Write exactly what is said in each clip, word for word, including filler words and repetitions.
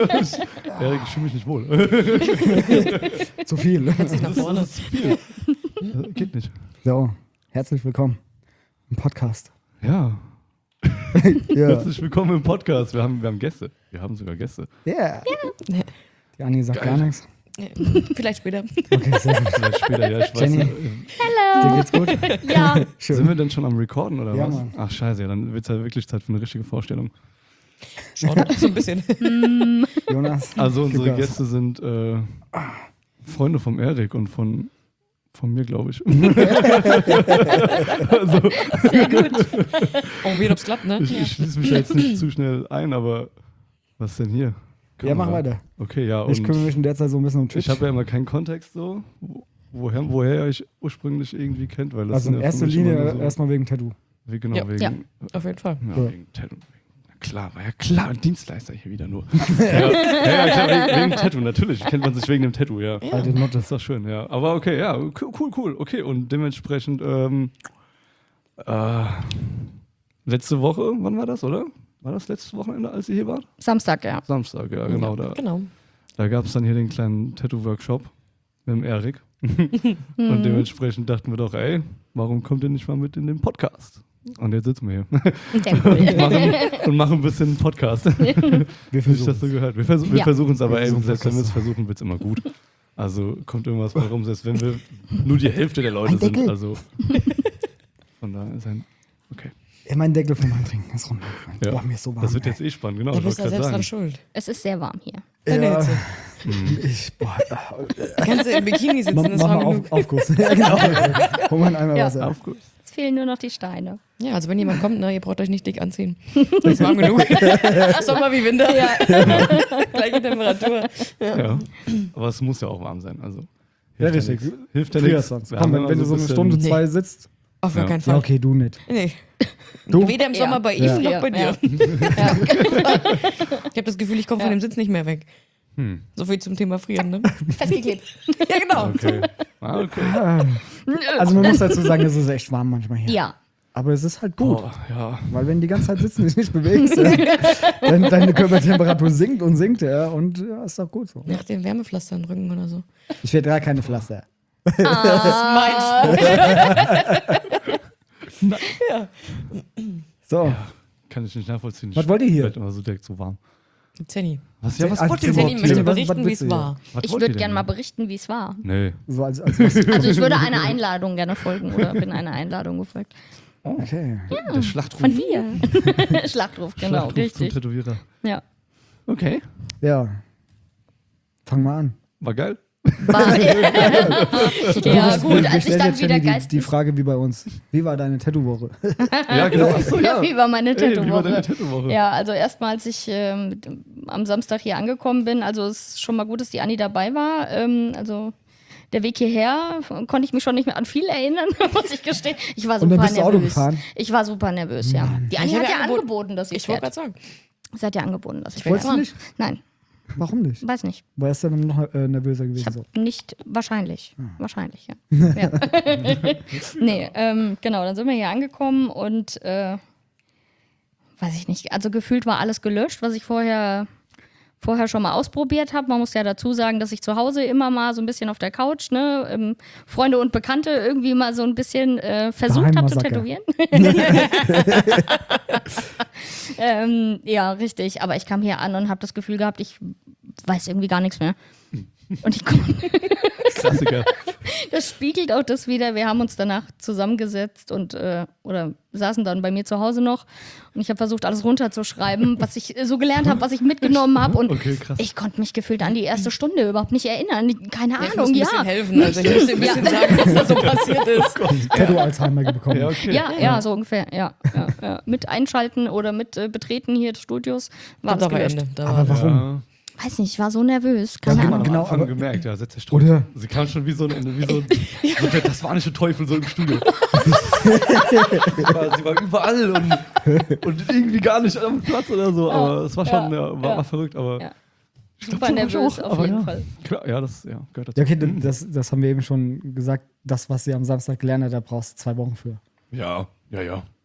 Erik, ich fühle mich nicht wohl. Zu viel. Sich nach vorne. Das ist zu viel. Das geht nicht. So, herzlich willkommen im Podcast. Ja. Ja. Herzlich willkommen im Podcast. Wir haben, wir haben Gäste. Wir haben sogar Gäste. Yeah. Ja. Die Anni sagt Geil. gar nichts. Vielleicht später. Okay, sehr gut. Vielleicht später, ja, ich weiß Jenny. nicht. Dir geht's gut? Ja, Schön. Sind wir denn schon am Recorden oder Ja, was? Mann. Ach scheiße, ja, dann wird es ja wirklich Zeit für eine richtige Vorstellung. Schon so ein bisschen. Jonas. Also gib unsere Gas. Gäste sind äh, Freunde vom Erik und von, von mir, glaube ich. also, sehr gut. Probieren, ob es klappt, ne? ich, ich schließe mich jetzt nicht zu schnell ein, aber was denn hier? Ja, mach Kamera. weiter. Okay, ja. Ich Und kümmere mich in der Zeit so ein bisschen um Twitch. ich habe ja immer keinen Kontext so, wo- woher, woher ihr euch ursprünglich irgendwie kennt. Weil das also sind in ja für erster mich immer Linie nur so, erstmal wegen Tattoo. wie, genau, Ja. wegen, Ja. Auf jeden Fall. Ja, Ja. wegen Tattoo. Na klar, war ja klar, ein Dienstleister hier wieder nur. ja, ja, ja, klar, wegen, wegen Tattoo, natürlich. Kennt man sich wegen dem Tattoo, ja. Ja. Alte Das Nutte. ist doch schön, ja. Aber okay, ja, cool, cool, okay. Und dementsprechend, ähm, äh, letzte Woche, wann war das, oder? War das letztes Wochenende, als ihr hier wart? Samstag, ja. Samstag, ja, genau. Da, Genau. da gab es dann hier den kleinen Tattoo-Workshop mit dem Erik. Und dementsprechend dachten wir doch, ey, warum kommt ihr nicht mal mit in den Podcast? Und jetzt sitzen wir hier Sehr cool. machen, und machen ein bisschen Podcast. Wir Wie ich versuchen das so gehört. Wir, versuch, wir Ja. versuchen es aber, Wir ey, versuchen selbst wenn wir es Podcast. versuchen, wird es immer gut. Also kommt irgendwas bei rum, selbst wenn wir nur die Hälfte der Leute Ein sind. Deckel. Also von daher ist ein. Okay. Ja, mein Deckel vom Eintrinken ist runtergefallen. Ja. Boah, mir ist so warm. Das wird ey. jetzt eh spannend, genau. Da Ich bist du wollte ja gerade selbst dran sagen. schuld. Es ist sehr warm hier. Deine Ja, Hitze. ich, boah, Kannst du im Bikini sitzen, mach, das mach war mal genug. auf, Aufguss. Ja, genau. Hol mal einen Eimer Ja. Wasser. Aufguss. Es fehlen nur noch die Steine. Ja, also wenn jemand kommt, ne, ihr braucht euch nicht dick anziehen. Das ist warm genug. Sommer wie Winter. Ja. Gleiche Temperatur. Ja. Aber es muss ja auch warm sein. Also Ja, hilft richtig. nichts. Hilft ja nichts. Frühjahrssongs. Wir Komm, haben wenn, immer wenn du so ein eine bisschen- Stunde, Nee. zwei sitzt. Auf gar Ja. keinen Fall. Ja, okay, du nicht. Nee. Du? Weder im Ja. Sommer bei ihm Ja. noch Ja. bei dir. Ja. Ich habe das Gefühl, ich komme von Ja. dem Sitz nicht mehr weg. Hm. So viel zum Thema Frieren, ne? Festgeklebt. Ja, genau. Okay. Ah, okay. Ah. Also man muss dazu sagen, es ist echt warm manchmal hier. Ja. Aber es ist halt gut. Oh, ja. Weil wenn du die ganze Zeit sitzen und dich nicht bewegst, ja, dann deine Körpertemperatur sinkt und sinkt, ja, und ja, ist doch gut so. Nach dem Wärmepflaster im Rücken oder so. Ich werde gar keine Pflaster. Das ist mein Ja. So, Kann ich nicht nachvollziehen. Was wollt ihr hier? Ich werd immer so direkt so warm. Zenny. Was, ja, was Also, wollt ihr Zenny überhaupt möchte hier? was- berichten, was wie es willst du war. Was Ich wollt würde ihr gerne denn mal hier? berichten, wie es war. Nee. so als, als was. Also ich würde einer Einladung gerne folgen oder bin einer Einladung gefolgt. Okay. Der Schlachtruf. Von dir. Schlachtruf, genau, Schlachtruf zum richtig. Tätowierer. Ja. Okay. Ja. Fang mal an. War geil. War, ja Wir- gut, wir als ich stellen dann jetzt wieder Jenny die, Geist... die Frage wie bei uns. Wie war deine Tattoo-Woche? Ja, genau. Achso, Ja, ja. wie war meine Ey, wie war deine Tattoo-Woche? Tattoo-Woche? Ja, also erstmal, als ich ähm, am Samstag hier angekommen bin, also es ist schon mal gut, dass die Anni dabei war. Ähm, also der Weg hierher konnte ich mich schon nicht mehr an viel erinnern, muss ich gestehen. Ich war Und super dann bist du Auto nervös. gefahren? Ich war super nervös, ja. Die Anni Ich hab hat ja ja angeboten- angeboten, dass sie Ich wollte fährt. gerade sagen. Sie hat ja angeboten, dass ich Wolltest fährt. du nicht? Nein, Warum nicht? weiß nicht. War es dann noch äh, nervöser Ich gewesen? So? habe nicht, wahrscheinlich, wahrscheinlich, ja. ja. nee, ähm, genau, dann sind wir hier angekommen und äh, weiß ich nicht, also gefühlt war alles gelöscht, was ich vorher, vorher schon mal ausprobiert habe. Man muss ja dazu sagen, dass ich zu Hause immer mal so ein bisschen auf der Couch, ne, ähm, Freunde und Bekannte irgendwie mal so ein bisschen äh, versucht habe zu Geheimmassaker. tätowieren. ähm, ja, richtig, aber ich kam hier an und habe das Gefühl gehabt, ich weiß irgendwie gar nichts mehr. Und ich konnte Klassiker. Das spiegelt auch das wieder. Wir haben uns danach zusammengesetzt und äh, oder saßen dann bei mir zu Hause noch und ich habe versucht, alles runterzuschreiben, was ich äh, so gelernt habe, was ich mitgenommen habe. Und Okay, krass. ich konnte mich gefühlt an die erste Stunde überhaupt nicht erinnern. Keine Ja, ich muss Ahnung, ein ja. bisschen helfen. Also ich muss dir ein bisschen Ja. sagen, was da so passiert ist. Tattoo-Alzheimer bekommen. Ja, okay. Ja, ja, so ungefähr. Ja, ja, ja. Mit einschalten oder mit äh, betreten hier des Studios war Kommt das aber gelöscht. Ende. Da Aber war warum? Ja. Weiß nicht, ich war so nervös. Keine Ja, Hat Ahnung. man am Genau, Anfang aber- gemerkt, ja, setzt der Strom. Oder? Sie kam schon wie so ein, wie so, ein, so der tasmanische Teufel so im Studio. sie, war, sie war überall und, und irgendwie gar nicht am Platz oder so. Aber es war schon, ja, war, ja. war verrückt, aber. Ja. Ich glaub, Super so war ich nervös, auch, auf aber jeden ja. Fall. Klar, ja, das ja, gehört dazu. Ja, okay, das, das haben wir eben schon gesagt. Das, was sie am Samstag gelernt hat, da brauchst du zwei Wochen für. Ja, ja, ja.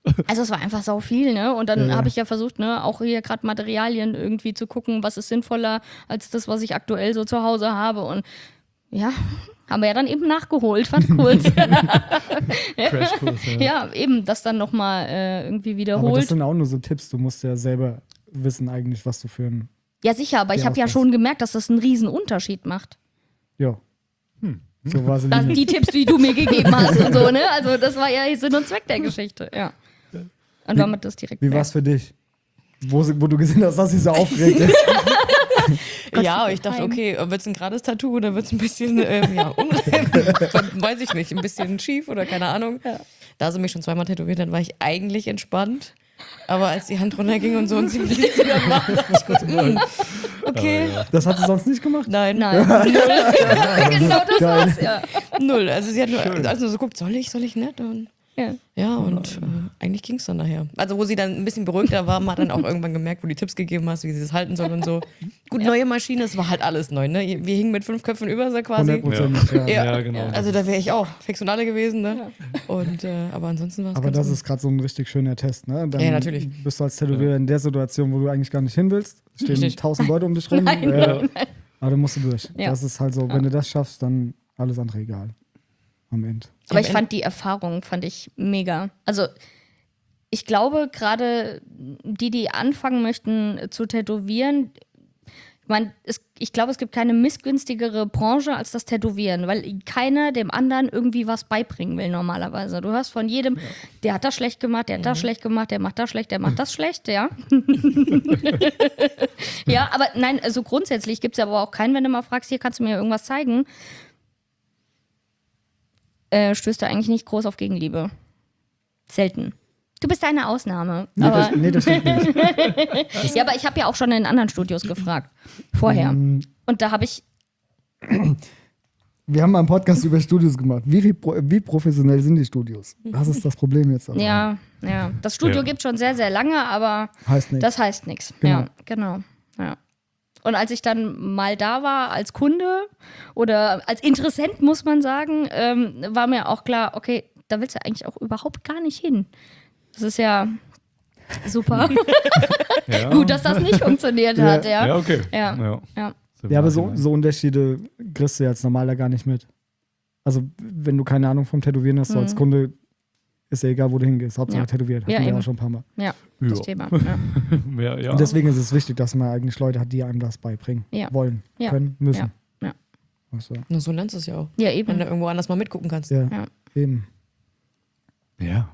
Also es war einfach sau viel, ne? Und dann Ja, ja. habe ich ja versucht, ne, auch hier gerade Materialien irgendwie zu gucken, was ist sinnvoller als das, was ich aktuell so zu Hause habe. Und ja, haben wir ja dann eben nachgeholt, fand kurz. Crashkurs, ja. Ja, eben, das dann nochmal äh, irgendwie Aber das wiederholt. sind auch nur so Tipps. Du musst ja selber wissen eigentlich, was du für ein... Ja, sicher, aber ich Ja, habe ja was- schon gemerkt, dass das einen riesen Unterschied macht. Ja. Hm. So war es Das, nicht. die Tipps, die du mir gegeben hast und so, ne? Also das war ja Sinn und Zweck der Geschichte, ja. Und damit das direkt Wie war es für dich? Wo, sie- wo du gesehen hast, dass sie so aufgeregt ist. Ja, aber ich dachte, Nein. okay, wird es ein gerades Tattoo oder wird es ein bisschen, ähm, ja, un weiß ich nicht, ein bisschen schief oder keine Ahnung. Da sie mich schon zweimal tätowiert hat, war ich eigentlich entspannt. Aber als die Hand runterging und so und sie ein bisschen gemacht hat, dachte ich kurz, mm, okay, Das hat sie sonst nicht gemacht? nein, Nein. Genau das Geil. war's, ja. null. Also sie hat nur also so geguckt, soll ich, soll ich nicht? Und ja. ja, und äh, eigentlich ging es dann nachher. Also wo sie dann ein bisschen beruhigter war, man hat dann auch irgendwann gemerkt, wo die Tipps gegeben hast, wie sie es halten soll und so. Gut, neue Maschine, es war halt alles neu, ne? Wir hingen mit fünf Köpfen über sie quasi. hundert Prozent. Ja. Ja. Ja, genau. Also da wäre ich auch fix und alle gewesen, ne? Und, äh, aber ansonsten war es Aber das ist gerade so ein richtig schöner Test, ne? Dann Ja, natürlich. bist du als Tätowierer in der Situation, wo du eigentlich gar nicht hin willst. Stehen Richtig. tausend Leute um dich rum. Nein. äh, aber dann musst du durch. Ja. Das ist halt so, wenn du das schaffst, dann alles andere egal. Am Ende. Aber ich fand die Erfahrung, fand ich mega. Also ich glaube, gerade die, die anfangen möchten zu tätowieren, ich meine, es, ich glaube, es gibt keine missgünstigere Branche als das Tätowieren, weil keiner dem anderen irgendwie was beibringen will normalerweise. Du hörst von jedem, der hat das schlecht gemacht, der hat das schlecht gemacht, der macht das schlecht, der macht das schlecht, ja. Ja, aber nein, also grundsätzlich gibt es aber auch keinen, wenn du mal fragst, hier kannst du mir irgendwas zeigen, äh, stößt du eigentlich nicht groß auf Gegenliebe. Selten. Du bist eine Ausnahme. Nee, aber, das, nee, das stimmt nicht. ja, aber ich habe ja auch schon in anderen Studios gefragt. Vorher. Ähm, Und da habe ich, Wir haben mal einen Podcast über Studios gemacht. Wie, viel, pro- wie professionell sind die Studios? Das ist das Problem jetzt. Aber. ja, ja, das Studio Ja. gibt schon sehr, sehr lange, aber Heißt nicht. das heißt nichts. Genau. Ja, genau. Ja. Und als ich dann mal da war als Kunde oder als Interessent, muss man sagen, ähm, war mir auch klar, okay, da willst du eigentlich auch überhaupt gar nicht hin. Das ist ja super. Ja. Gut, dass das nicht funktioniert Ja. hat, ja. Ja, okay. Ja. Ja, Ja. Ja, aber so, so Unterschiede kriegst du jetzt normaler gar nicht mit. Also, wenn du keine Ahnung vom Tätowieren hast, so als Kunde, ist ja egal, wo du hingehst. Hauptsache Ja. tätowiert. Hatten Ja, wir ja eben. auch schon ein paar Mal. Ja, Ja. das Thema. Ja. Ja, ja. Und deswegen ist es wichtig, dass man eigentlich Leute hat, die einem das beibringen Ja. wollen, Ja. können, müssen. Ja. Ja. Also, Nur so lernst du es ja auch. Ja, Wenn eben. du irgendwo anders mal mitgucken kannst. ja, Ja. eben. Ja.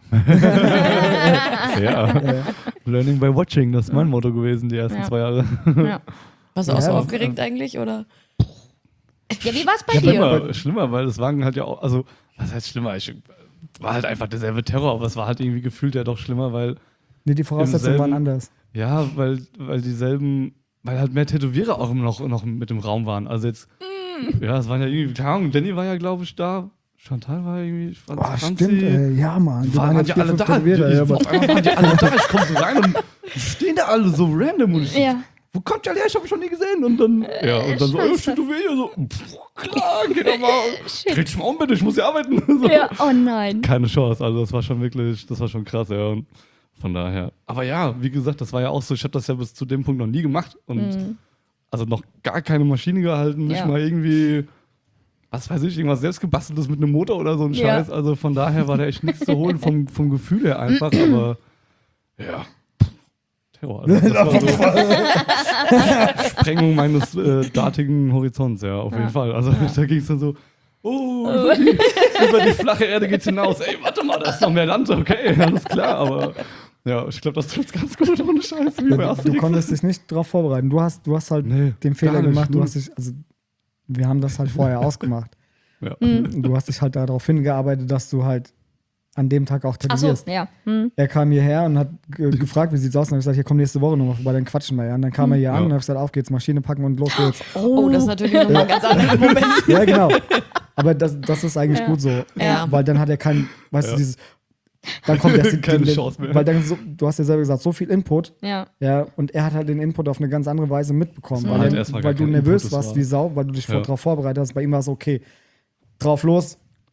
ja. Learning by watching, das ist mein Motto gewesen, die ersten Ja. zwei Jahre. Ja. Warst du Ja, auch so aber- aufgeregt eigentlich, oder? Ja, wie war es bei Ja, dir? Schlimmer, schlimmer, weil es waren halt ja auch, also, was heißt schlimmer? Ich, war halt einfach derselbe Terror, aber es war halt irgendwie gefühlt ja doch schlimmer, weil, Nee, die Voraussetzungen waren selben- anders. ja, weil, weil dieselben, weil halt mehr Tätowierer auch noch, noch mit im Raum waren. Also jetzt, ja, es waren ja irgendwie, keine Ahnung, Danny war ja, glaube ich, da, Chantal war irgendwie, Boah, Franzi. stimmt, ey. Ja, Mann. Die Waren, waren die vier, alle fünf da? Tätowierer, Ich, ja, aber- auf einmal waren die alle da. Ich komme so rein und stehen da alle so random. Und ich, Ja. wo kommt der her? Ich habe ihn schon nie gesehen. Und dann, ja, und dann so, oh, Scheiße. Tätowier. So, pff, klar, geh doch mal. Dreh dich mal um, bitte, ich muss hier arbeiten. So. Ja, oh nein. Keine Chance. Also, das war schon wirklich, das war schon krass, ja. Und von daher. Aber ja, wie gesagt, das war ja auch so, ich habe das ja bis zu dem Punkt noch nie gemacht. Und also noch gar keine Maschine gehalten, nicht Ja. mal irgendwie. Was weiß ich, irgendwas selbst gebasteltes mit einem Motor oder so ein Ja. Scheiß. Also von daher war da echt nichts zu holen vom, vom Gefühl her einfach, aber ja. Terror. Also das war so Sprengung meines äh, datigen Horizonts, ja, auf jeden Fall. Also da ging es dann so, oh, über die, über die flache Erde geht's hinaus. Ey, warte mal, da ist noch mehr Land, okay, alles klar, aber ja, ich glaube, das trifft ganz gut ohne Scheiß. Wie bei Du, du Asterix. konntest dich nicht darauf vorbereiten. Du hast, du hast halt Nee, den Fehler gar nicht, gemacht. Du null. hast dich, also wir haben das halt vorher ausgemacht. Ja. Du hast dich halt darauf hingearbeitet, dass du halt an dem Tag auch Ach so, tätowierst. ja. Hm. Er kam hierher und hat ge gefragt, wie sieht's aus? Und dann habe ich gesagt, hier komm nächste Woche nochmal vorbei, dann quatschen wir ja. Und dann kam er hier an Ja. und habe gesagt, auf geht's, Maschine packen und los geht's. Oh, das ist natürlich nochmal ein ganz anderer Moment. Ja, genau. Aber das, das ist eigentlich gut so. Ja. Weil dann hat er kein, weißt Ja. du, dieses, dann kommt erst die, Keine die, Chance mehr. Weil dann so, du hast ja selber gesagt, so viel Input, Ja. ja, und er hat halt den Input auf eine ganz andere Weise mitbekommen, war weil, halt er, erstmal weil gar du kein nervös Input, das warst war- wie Sau, weil du dich Ja. darauf vorbereitet hast. Bei ihm war es okay, drauf los,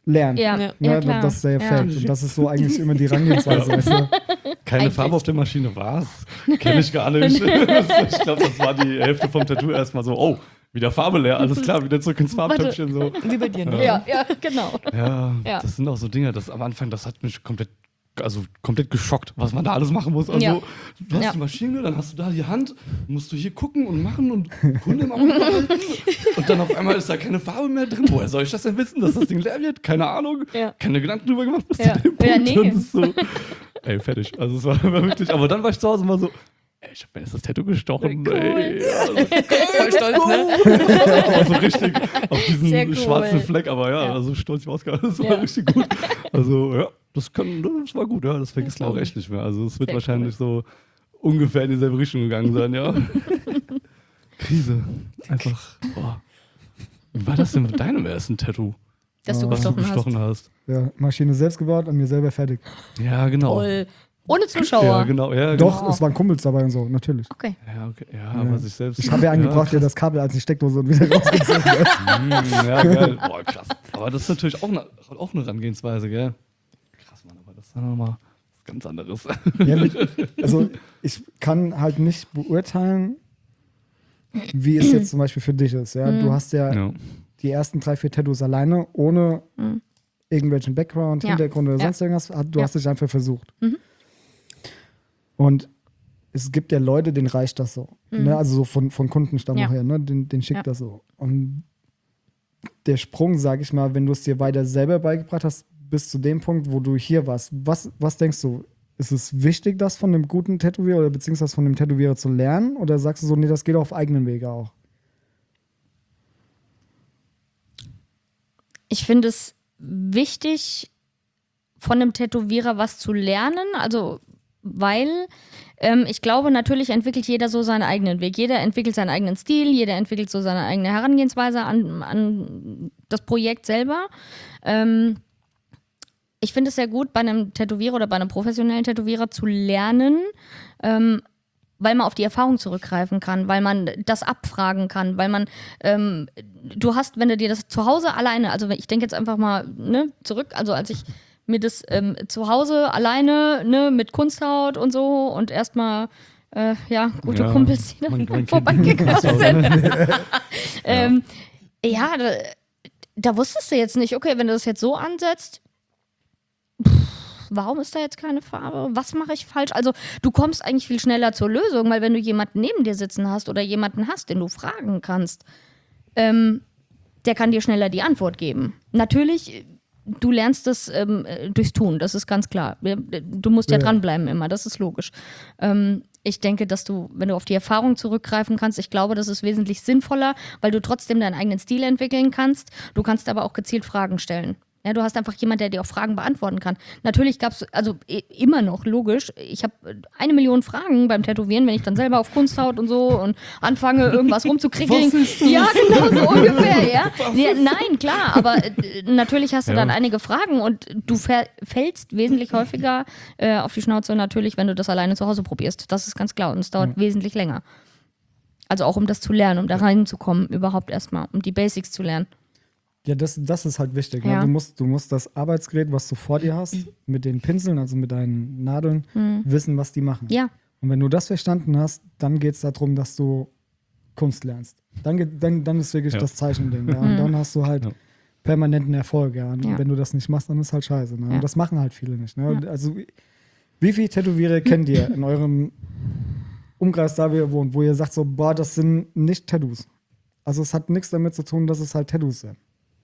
lernen. Ja, Ja. Ne, ja, klar. Das ist der Ja. Effekt. Und das ist so eigentlich immer die Herangehensweise. Weißt du? Keine Eigentlich. Farbe auf der Maschine, was? Kenn ich gar nicht. Ich glaube, das war die Hälfte vom Tattoo erstmal so, oh, wieder Farbe leer, alles klar, wieder zurück ins Farbtöpfchen. So. Wie bei dir, ne? Ja, ja, genau. Ja, Ja. das sind auch so Dinge, das am Anfang, das hat mich komplett, also komplett geschockt, was man da alles machen muss. Also, Ja. du hast Ja. die Maschine, dann hast du da die Hand, musst du hier gucken und machen und Hunde im Auge behalten. Und dann auf einmal ist da keine Farbe mehr drin. Woher soll ich das denn wissen, dass das Ding leer wird? Keine Ahnung. Ja. Keine Gedanken drüber gemacht bis Ja. zu dem Ja, Punkt. nee. Und das ist so, ey, fertig. Also es war war wirklich, aber dann war ich zu Hause mal so, ey, ich hab mir jetzt das Tattoo gestochen. Cool. Ey. Also, Voll stolz, ne? aber so richtig auf diesen Sehr cool. schwarzen Fleck, aber ja, Ja. also stolz wie Oscar, das war Ja. richtig gut. Also ja, das, kann, das war gut, ja, das vergisst man auch glaub echt nicht mehr. Also es wird Sehr wahrscheinlich so ungefähr in dieselbe Richtung gegangen sein, ja. Krise. Einfach, boah. Wie war das denn mit deinem ersten Tattoo, Dass du Oh. was du gestochen hast. gestochen hast? Ja, Maschine selbst gebaut, an mir selber fertig. Ja, genau. Toll. Ohne Zuschauer. Ja, genau, ja, Doch, genau. es waren Kumpels dabei und so, natürlich. Okay. Ja, okay. ja, aber sich selbst. Ich habe ja angebracht, ja, das Kabel als die Steckdose und wieder rausgezogen wird. Mm, ja, geil. Boah, krass. Aber das ist natürlich auch eine, auch eine Herangehensweise, gell? Krass, Mann, aber das ist dann nochmal was ganz anderes. Ja, mit, also ich kann halt nicht beurteilen, wie es jetzt zum Beispiel für dich ist. Ja? Du hast ja, Ja. die ersten drei, vier Tattoos alleine, ohne irgendwelchen Background, Ja. Hintergrund oder Ja. sonst irgendwas. Du Ja. hast dich einfach versucht. Mhm. Und es gibt ja Leute, denen reicht das so. Ne? Also so von, von Kundenstamm Ja. her, ne? den, den schickt Ja. das so. Und der Sprung, sag ich mal, wenn du es dir weiter selber beigebracht hast, bis zu dem Punkt, wo du hier warst, was, was denkst du? Ist es wichtig, das von einem guten Tätowierer oder beziehungsweise von dem Tätowierer zu lernen? Oder sagst du so, nee, das geht auf eigenen Wege auch? Ich finde es wichtig, von einem Tätowierer was zu lernen, also weil ähm, ich glaube, natürlich entwickelt jeder so seinen eigenen Weg. Jeder entwickelt seinen eigenen Stil, jeder entwickelt so seine eigene Herangehensweise an, an das Projekt selber. Ähm, ich finde es sehr gut, bei einem Tätowierer oder bei einem professionellen Tätowierer zu lernen, ähm, weil man auf die Erfahrung zurückgreifen kann, weil man das abfragen kann, weil man, ähm, du hast, wenn du dir das zu Hause alleine, also ich denke jetzt einfach mal ne, zurück, also als ich mir das ähm, zu Hause alleine ne, mit Kunsthaut und so und erstmal, äh, ja, gute Ja, Kumpels, die man- dann man kennt vorbeigekommen die sind. ähm, ja, da, da wusstest du jetzt nicht, okay, wenn du das jetzt so ansetzt, warum ist da jetzt keine Farbe? Was mache ich falsch? Also du kommst eigentlich viel schneller zur Lösung, weil wenn du jemanden neben dir sitzen hast oder jemanden hast, den du fragen kannst, ähm, der kann dir schneller die Antwort geben. Natürlich, du lernst das ähm, durchs Tun, das ist ganz klar. Du musst ja, Ja. dranbleiben immer, das ist logisch. Ähm, ich denke, dass du, wenn du auf die Erfahrung zurückgreifen kannst, ich glaube, das ist wesentlich sinnvoller, weil du trotzdem deinen eigenen Stil entwickeln kannst. Du kannst aber auch gezielt Fragen stellen. Ja, du hast einfach jemanden, der dir auch Fragen beantworten kann. Natürlich gab es, also i- immer noch, logisch, ich habe eine Million Fragen beim Tätowieren, wenn ich dann selber auf Kunsthaut und so und anfange, irgendwas rumzukrickeln. Ja, genau, so ungefähr, ja. ja. Nein, klar, aber äh, natürlich hast du Ja. dann einige Fragen und du fäll- fällst wesentlich häufiger äh, auf die Schnauze natürlich, wenn du das alleine zu Hause probierst. Das ist ganz klar und es dauert wesentlich länger. Also auch um das zu lernen, um da reinzukommen, überhaupt erstmal, um die Basics zu lernen. Ja, das, das ist halt wichtig. Ja. Ne? Du, musst, du musst das Arbeitsgerät, was du vor dir hast, mit den Pinseln, also mit deinen Nadeln, wissen, was die machen. Ja, Und wenn du das verstanden hast, dann geht es darum, dass du Kunst lernst. Dann, geht- dann, dann ist wirklich Ja. das Zeichending. Ja? Und dann hast du halt Ja. permanenten Erfolg. Ja? Und Ja. wenn du das nicht machst, dann ist halt scheiße. Ne? Ja. Und das machen halt viele nicht. Ne? Also, wie viele Tätowierer kennt ihr in eurem Umkreis, da wo ihr wohnt, wo ihr sagt so, boah, das sind nicht Tattoos. Also es hat nichts damit zu tun, dass es halt Tattoos sind.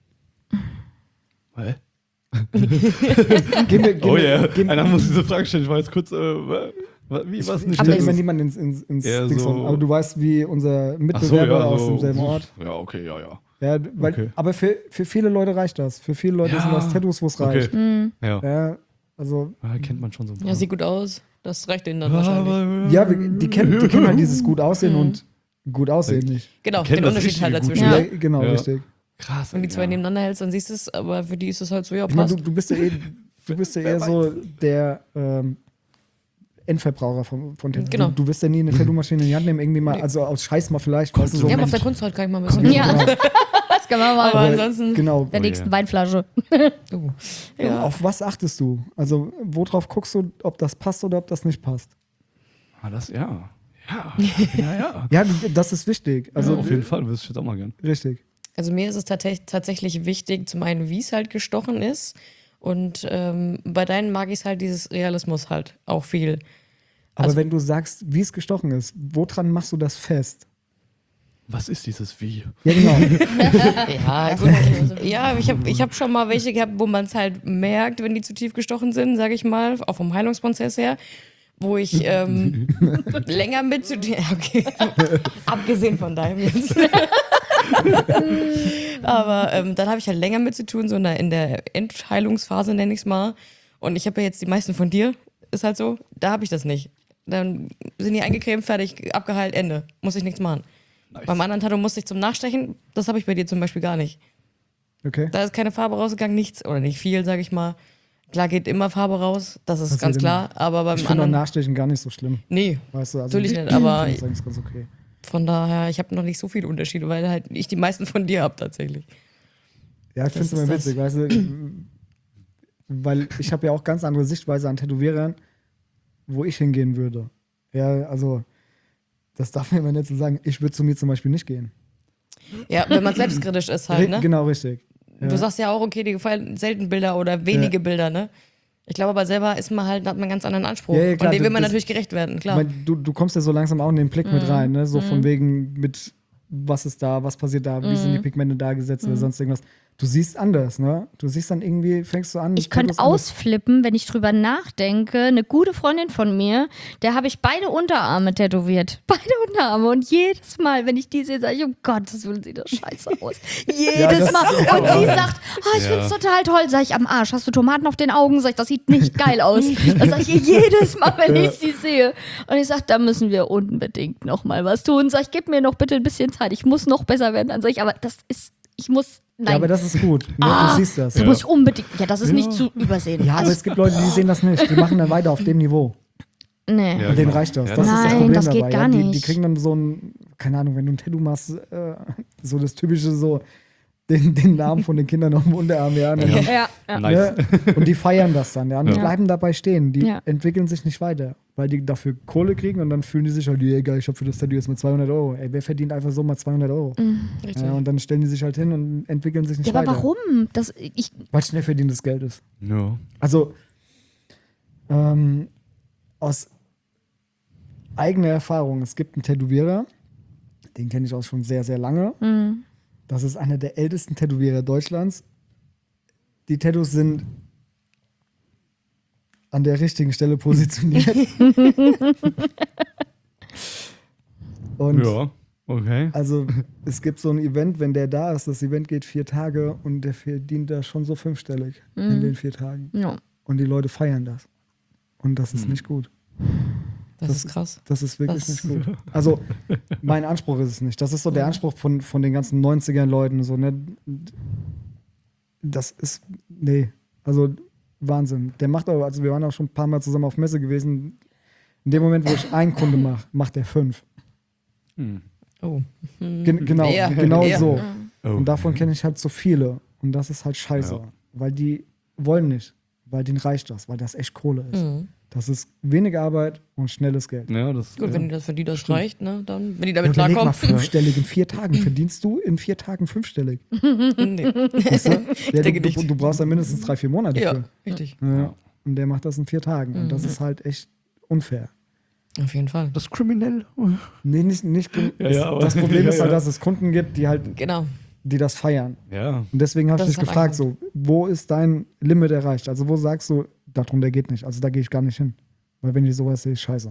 Hä? Gib mir, gib Oh mir, ja, gib, einer muss diese Frage stellen. Ich war jetzt kurz, äh, wa- wa- wie was ich nicht? stelle das immer ist- niemanden ins, ins, ins Eher Ding so- so. Aber du weißt, wie unser Ach so, Mitbewerber ja, aus so, demselben Ort. Ja, okay, ja, ja. Ja, weil, Okay. Aber für, für viele Leute reicht das. Für viele Leute Ja, sind das Tattoos, wo es Okay. reicht. Ja. Ja, also, Ah, kennt man schon so ein paar. Ja, sieht gut aus. Das reicht denen dann wahrscheinlich. ja, wir- die kennen, die kennen halt dieses gut aussehen und gut aussehen nicht. Genau, kennen den das Unterschied halt richtige dazwischen. Gute. Ja. Ja. Genau, Ja. richtig. Krass. Wenn die zwei ja. nebeneinander hältst, dann siehst du es, aber für die ist es halt so, ja, Ich meine, passt. du, du bist ja eh, du bist ja eher so der ähm, Endverbraucher von, von Tattoos. Genau. Du, du wirst ja nie eine Tattoo-Maschine in die Hand nehmen, irgendwie mal, also aus Scheiß mal vielleicht. Weißt du, so, Ja, aber auf Mensch, der Kunsthaut kann ich mal ein bisschen. komm, Ja. genau. das können wir mal Aber bei ansonsten, Genau. der Oh nächsten je. Weinflasche. oh, ja. Auf was achtest du? Also, worauf guckst du, ob das passt oder ob das nicht passt? Ah, das, ja. Ja, ja, ja. Ja, das ist wichtig. Also, Auf jeden Fall, wüsste ich jetzt auch mal gern. richtig. Also mir ist es tats- tatsächlich wichtig, zum einen, wie es halt gestochen ist. Und ähm, bei deinen mag ich es halt, dieses Realismus halt auch viel. Aber Also- wenn du sagst, wie es gestochen ist, woran machst du das fest? Was ist dieses Wie? Ja, genau. Ja, gut. Ja, ich habe ich hab schon mal welche gehabt, wo man es halt merkt, wenn die zu tief gestochen sind, sage ich mal, auch vom Heilungsprozess her, wo ich ähm, länger mit zu ja, okay. Abgesehen von deinem jetzt. Aber ähm, dann habe ich halt länger mit zu tun, so in der, in der Endheilungsphase, nenne ich es mal. Und ich habe ja jetzt die meisten von dir, ist halt so, da habe ich das nicht. Dann sind die eingecremt, fertig, abgeheilt, Ende. Muss ich nichts machen. Nice. Beim anderen Tattoo musste ich zum Nachstechen, das habe ich bei dir zum Beispiel gar nicht. Okay. Da ist keine Farbe rausgegangen, nichts oder nicht viel, sage ich mal. Klar geht immer Farbe raus, das ist Passiert ganz immer. klar, aber beim Ich finde auch anderen, Nachstechen gar nicht so schlimm. nee, Weißt du, also, Natürlich nicht, ich aber- finde das eigentlich ganz okay. von daher, ich habe noch nicht so viele Unterschiede, weil halt ich die meisten von dir habe tatsächlich. Ja, ich finde es Das immer ist witzig, weißt du, weil ich habe ja auch ganz andere Sichtweise an Tätowierern, wo ich hingehen würde. Ja, also, das darf man immer nicht so sagen. Ich würde zu mir zum Beispiel nicht gehen. Ja, wenn man selbstkritisch ist halt, Ri- ne? Genau, richtig. Ja. Du sagst ja auch, okay, dir gefallen selten Bilder oder wenige Ja. Bilder, ne? Ich glaube aber selber ist man halt, hat man einen ganz anderen Anspruch. Ja, ja, klar, und dem will man das- natürlich gerecht werden, Ich klar. mein, du, du kommst ja so langsam auch in den Blick mit rein, ne? So von wegen mit, was ist da, was passiert da, wie sind die Pigmente da gesetzt oder sonst irgendwas. Du siehst anders, ne? Du siehst dann irgendwie, fängst du an. Ich könnte Tattoos anders- ausflippen, wenn ich drüber nachdenke. Eine gute Freundin von mir, der habe ich beide Unterarme tätowiert. Beide Unterarme. Und jedes Mal, wenn ich die sehe, sage ich, um Gottes Willen sieht das scheiße aus. Jedes das- Mal. Und sie sagt, oh, ich Ja. finde es total toll. Sag ich, am Arsch, hast du Tomaten auf den Augen? Sag ich, das sieht nicht geil aus. Das sage ich ihr jedes Mal, wenn ich sie sehe. Und ich sage, da müssen wir unbedingt noch mal was tun. Sag ich, gib mir noch bitte ein bisschen Zeit. Ich muss noch besser werden. Dann sage ich, aber das ist, ich muss, nein. Ja, aber das ist gut. Ne? Ah, du siehst das. da muss ich unbedingt, ja, das ist nicht zu übersehen. Ja, aber es gibt Leute, die sehen das nicht. Die machen dann weiter auf dem Niveau. Nee. Ja, Und denen genau. reicht das. Ja, Das das ist das Nein, Problem das geht dabei. gar ja. Die, die nicht. kriegen dann so ein, keine Ahnung, wenn du ein Tattoo machst, äh, so das typische so, den, den Namen von den Kindern auf dem Unterarm, ja. Und, dann, Ja, ja. Nice. ne? Und die feiern das dann, ja. Und die Ja. bleiben dabei stehen. Die Ja. entwickeln sich nicht weiter, weil die dafür Kohle kriegen und dann fühlen die sich halt, ey, geil, ich hab für das Tattoo jetzt mal zweihundert Euro. Ey, wer verdient einfach so mal zweihundert Euro? Richtig. Ja, und dann stellen die sich halt hin und entwickeln sich nicht Ja, aber weiter. warum? Das, ich, Weil schnell verdientes Geld ist. Ja. Also, ähm, aus eigener Erfahrung, es gibt einen Tätowierer, den kenne ich auch schon sehr, sehr lange. Mhm. Das ist einer der ältesten Tätowierer Deutschlands. Die Tattoos sind an der richtigen Stelle positioniert. Und Ja, okay. also es gibt so ein Event, wenn der da ist, das Event geht vier Tage und der verdient da schon so fünfstellig in den vier Tagen. ja. Und die Leute feiern das. Und das ist nicht gut. Das, das- ist krass. Das ist wirklich Das- nicht gut. Also, mein Anspruch ist es nicht. Das ist so der Anspruch von, von den ganzen neunziger-Leuten. So, ne? Das ist, nee, also Wahnsinn. Der macht aber, also wir waren auch schon ein paar Mal zusammen auf Messe gewesen. In dem Moment, wo ich einen Kunde mache, macht er fünf. Hm. Oh. Gen genau, Ja. genau Ja. so. Oh. Und davon kenne ich halt so viele. Und das ist halt scheiße. Ja. Weil die wollen nicht. Weil denen reicht das. Weil das echt Kohle ist. Mhm. Das ist wenig Arbeit und schnelles Geld. Ja, das Gut, ja. wenn das für die das reicht, ne, dann, wenn die Ja, damit überleg mal, klarkommen. fünfstellig in vier Tagen. Verdienst du in vier Tagen fünfstellig? nee. Weißt du? Ja, denke du, du, nicht. du brauchst dann mindestens drei, vier Monate Ja, für. richtig. Ja. Und der macht das in vier Tagen. Und das ist halt echt unfair. Auf jeden Fall. Das ist kriminell. Nee, nicht, nicht gen- Ja, ja, aber- das Problem ja, ist halt, ja. dass es Kunden gibt, die halt, Genau. die das feiern. Ja. Und deswegen habe ich Das dich ist halt gefragt, so, wo ist dein Limit erreicht? Also wo sagst du, darum, der geht nicht. Also da gehe ich gar nicht hin. Weil wenn ich sowas sehe, ist scheiße.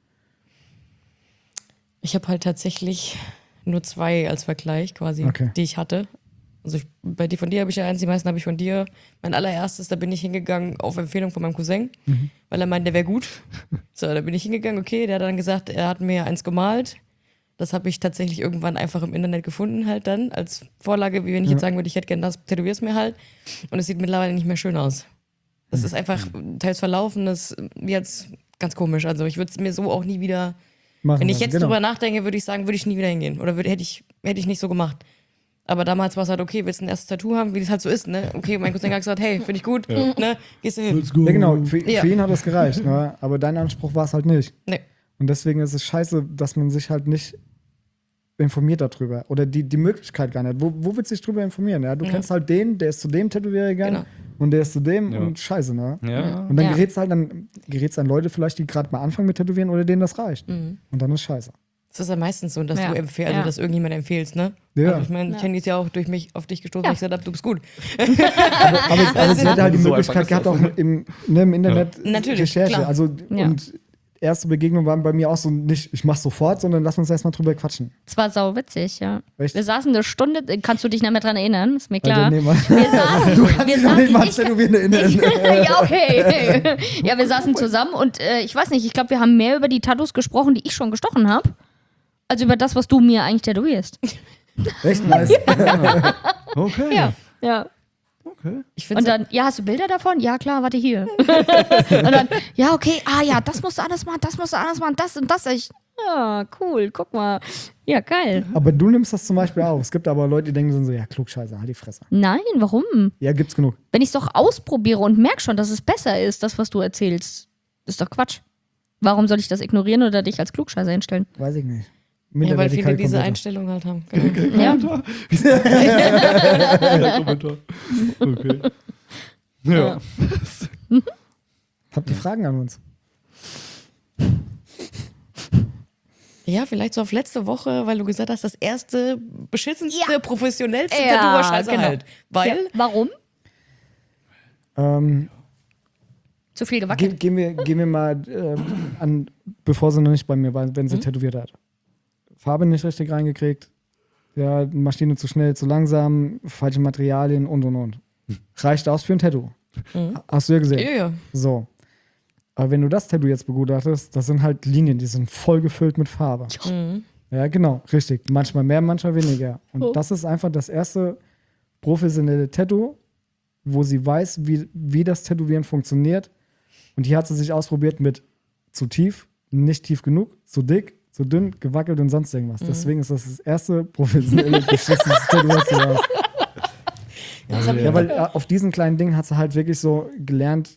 Ich habe halt tatsächlich nur zwei als Vergleich quasi, Okay. die ich hatte. Also ich, bei dir, von dir habe ich ja eins, die meisten habe ich von dir. Mein allererstes, da bin ich hingegangen auf Empfehlung von meinem Cousin, weil er meinte, der wäre gut. So, da bin ich hingegangen, okay, der hat dann gesagt, er hat mir eins gemalt. Das habe ich tatsächlich irgendwann einfach im Internet gefunden, halt dann, als Vorlage, wie wenn ich jetzt sagen würde, ich hätte gerne das, tätowier's mir halt. Und es sieht mittlerweile nicht mehr schön aus. Das ist einfach teils verlaufen, das ist jetzt ganz komisch. Also ich würde es mir so auch nie wieder. Machen Wenn ich wir. jetzt genau. drüber nachdenke, würde ich sagen, würde ich nie wieder hingehen. Oder würde, hätte, ich, hätte ich nicht so gemacht. Aber damals war es halt, okay, willst du ein erstes Tattoo haben, wie das halt so ist, ne? Okay, mein Cousin hat gesagt, hey, finde ich gut, ne? Gehst du hin. Let's go. Ja, genau, für, Ja. für ihn hat das gereicht, ne? Aber dein Anspruch war es halt nicht. Nee. Und deswegen ist es scheiße, dass man sich halt nicht informiert darüber. Oder die, die Möglichkeit gar nicht. Wo, wo willst du dich drüber informieren? Ja? Du Ja. kennst halt den, der ist zu dem Tätowierer gegangen Genau. und der ist zu dem Ja. und scheiße, ne? Ja. Und dann Ja. gerätst halt dann gerätst an Leute vielleicht, die gerade mal anfangen mit Tätowieren oder denen das reicht. Und dann ist scheiße. Das ist ja meistens so, dass Ja. du empfehlst, also Ja. dass irgendjemand empfehlst, ne? Ja. Also ich meine, Ja. Candy ist ja auch durch mich auf dich gestoßen, Ja. weil ich gesagt habe, du bist gut. Aber, es- aber sie hätte halt die So Möglichkeit einfach gehabt, ist auch im, ne, im Internet Natürlich, Recherche. klar. Also, Ja. und erste Begegnungen waren bei mir auch so nicht, ich mach's sofort, sondern lass uns erstmal drüber quatschen. Es war sau witzig, ja. Echt? Wir saßen eine Stunde, kannst du dich nicht mehr dran erinnern? Ist mir klar. Also, nee, Mann. Wir saßen, Du kannst wir dich doch nicht saßen, mal ich, Tätowieren erinnern. ja, okay. Ja, wir saßen zusammen und äh, ich weiß nicht, ich glaube, wir haben mehr über die Tattoos gesprochen, die ich schon gestochen habe, als über das, was du mir eigentlich tätowierst. Echt nice. Okay. Ja. Ja. Okay. Ich finde Und dann, ja, hast du Bilder davon? Ja, klar, warte hier. Und dann, ja, okay, ah ja, das musst du alles machen, das musst du alles machen, das und das. Ich, ja, cool, guck mal. Ja, geil. Aber du nimmst das zum Beispiel auf. Es gibt aber Leute, die denken so, ja, Klugscheiße, halt die Fresse. Nein, warum? Ja, gibt's genug. Wenn ich es doch ausprobiere und merke schon, dass es besser ist, das, was du erzählst, ist doch Quatsch. Warum soll ich das ignorieren oder dich als Klugscheißer hinstellen? Weiß ich nicht. ja, weil viele Minderwertigkeit diese kommt Einstellung halt haben. Genau. Ja. Ja, Kommentar. Okay. Ja. Habt ihr Fragen an uns? Ja, vielleicht so auf letzte Woche, weil du gesagt hast, das erste beschissenste, Ja. professionellste Ja, Tattoo war scheiße genau. halt. Weil, Ja. Warum? Ähm, Zu viel ge gewackelt. gehen, wir, gehen wir mal ähm, an, bevor sie noch nicht bei mir war, wenn sie Mhm. tätowiert hat. Farbe nicht richtig reingekriegt. Ja, Maschine zu schnell, zu langsam, falsche Materialien und und und. Reicht aus für ein Tattoo. Mhm. Hast du ja gesehen. ja, ja. So. Aber wenn du das Tattoo jetzt begutachtest, das sind halt Linien, die sind voll gefüllt mit Farbe. Mhm. Ja, genau, richtig. Manchmal mehr, manchmal weniger. Und Oh. das ist einfach das erste professionelle Tattoo, wo sie weiß, wie, wie das Tätowieren funktioniert. Und hier hat sie sich ausprobiert mit zu tief, nicht tief genug, zu dick, zu dünn, gewackelt und sonst irgendwas. Deswegen ist das das erste professionelle, beschissenes Tattoo, was du hast. Das hab ich Ja, weil äh, auf diesen kleinen Dingen hat sie halt wirklich so gelernt,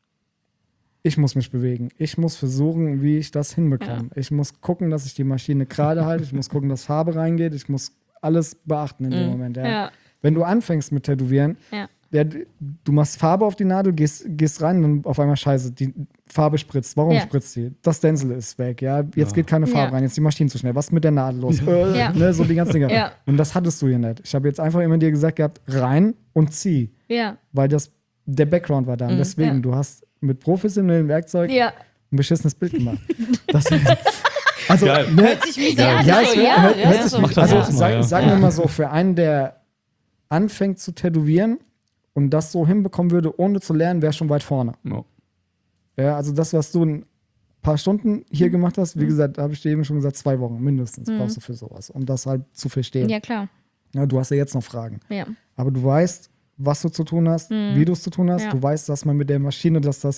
ich muss mich bewegen. Ich muss versuchen, wie ich das hinbekomme. Ich muss gucken, dass ich die Maschine gerade halte. Ich muss gucken, dass Farbe reingeht. Ich muss alles beachten in dem Moment. Ja. Ja. Wenn du anfängst mit Tätowieren, Ja. ja, du machst Farbe auf die Nadel, gehst, gehst rein und auf einmal scheiße, die Farbe spritzt. Warum Ja. spritzt die? Das Stencil ist weg. Ja? Jetzt geht keine Farbe Ja. rein, jetzt ist die Maschine zu schnell. Was ist mit der Nadel los? Äh, Ja. ne, so die ganzen Dinge. Ja. Und das hattest du hier nicht. Ich habe jetzt einfach immer dir gesagt gehabt, rein und zieh. Ja. Weil das, der Background war da. Und deswegen, Ja. du hast mit professionellem Werkzeug Ja. ein beschissenes Bild gemacht. Das, also, Geil. ne, Hört sich mies Ja, an. ja, so, es ja, hört, ja, hört ja, sich so. Mach das also erstmal, sag, ja. sagen wir mal so, für einen, der anfängt zu tätowieren und das so hinbekommen würde, ohne zu lernen, wäre schon weit vorne. No. Ja, also das, was du ein paar Stunden hier gemacht hast, wie gesagt, habe ich dir eben schon gesagt, zwei Wochen mindestens brauchst du für sowas, um das halt zu verstehen. Ja, klar. Ja, du hast ja jetzt noch Fragen. Ja. Aber du weißt, was du zu tun hast, wie du es zu tun hast. Ja. Du weißt, dass man mit der Maschine, dass das.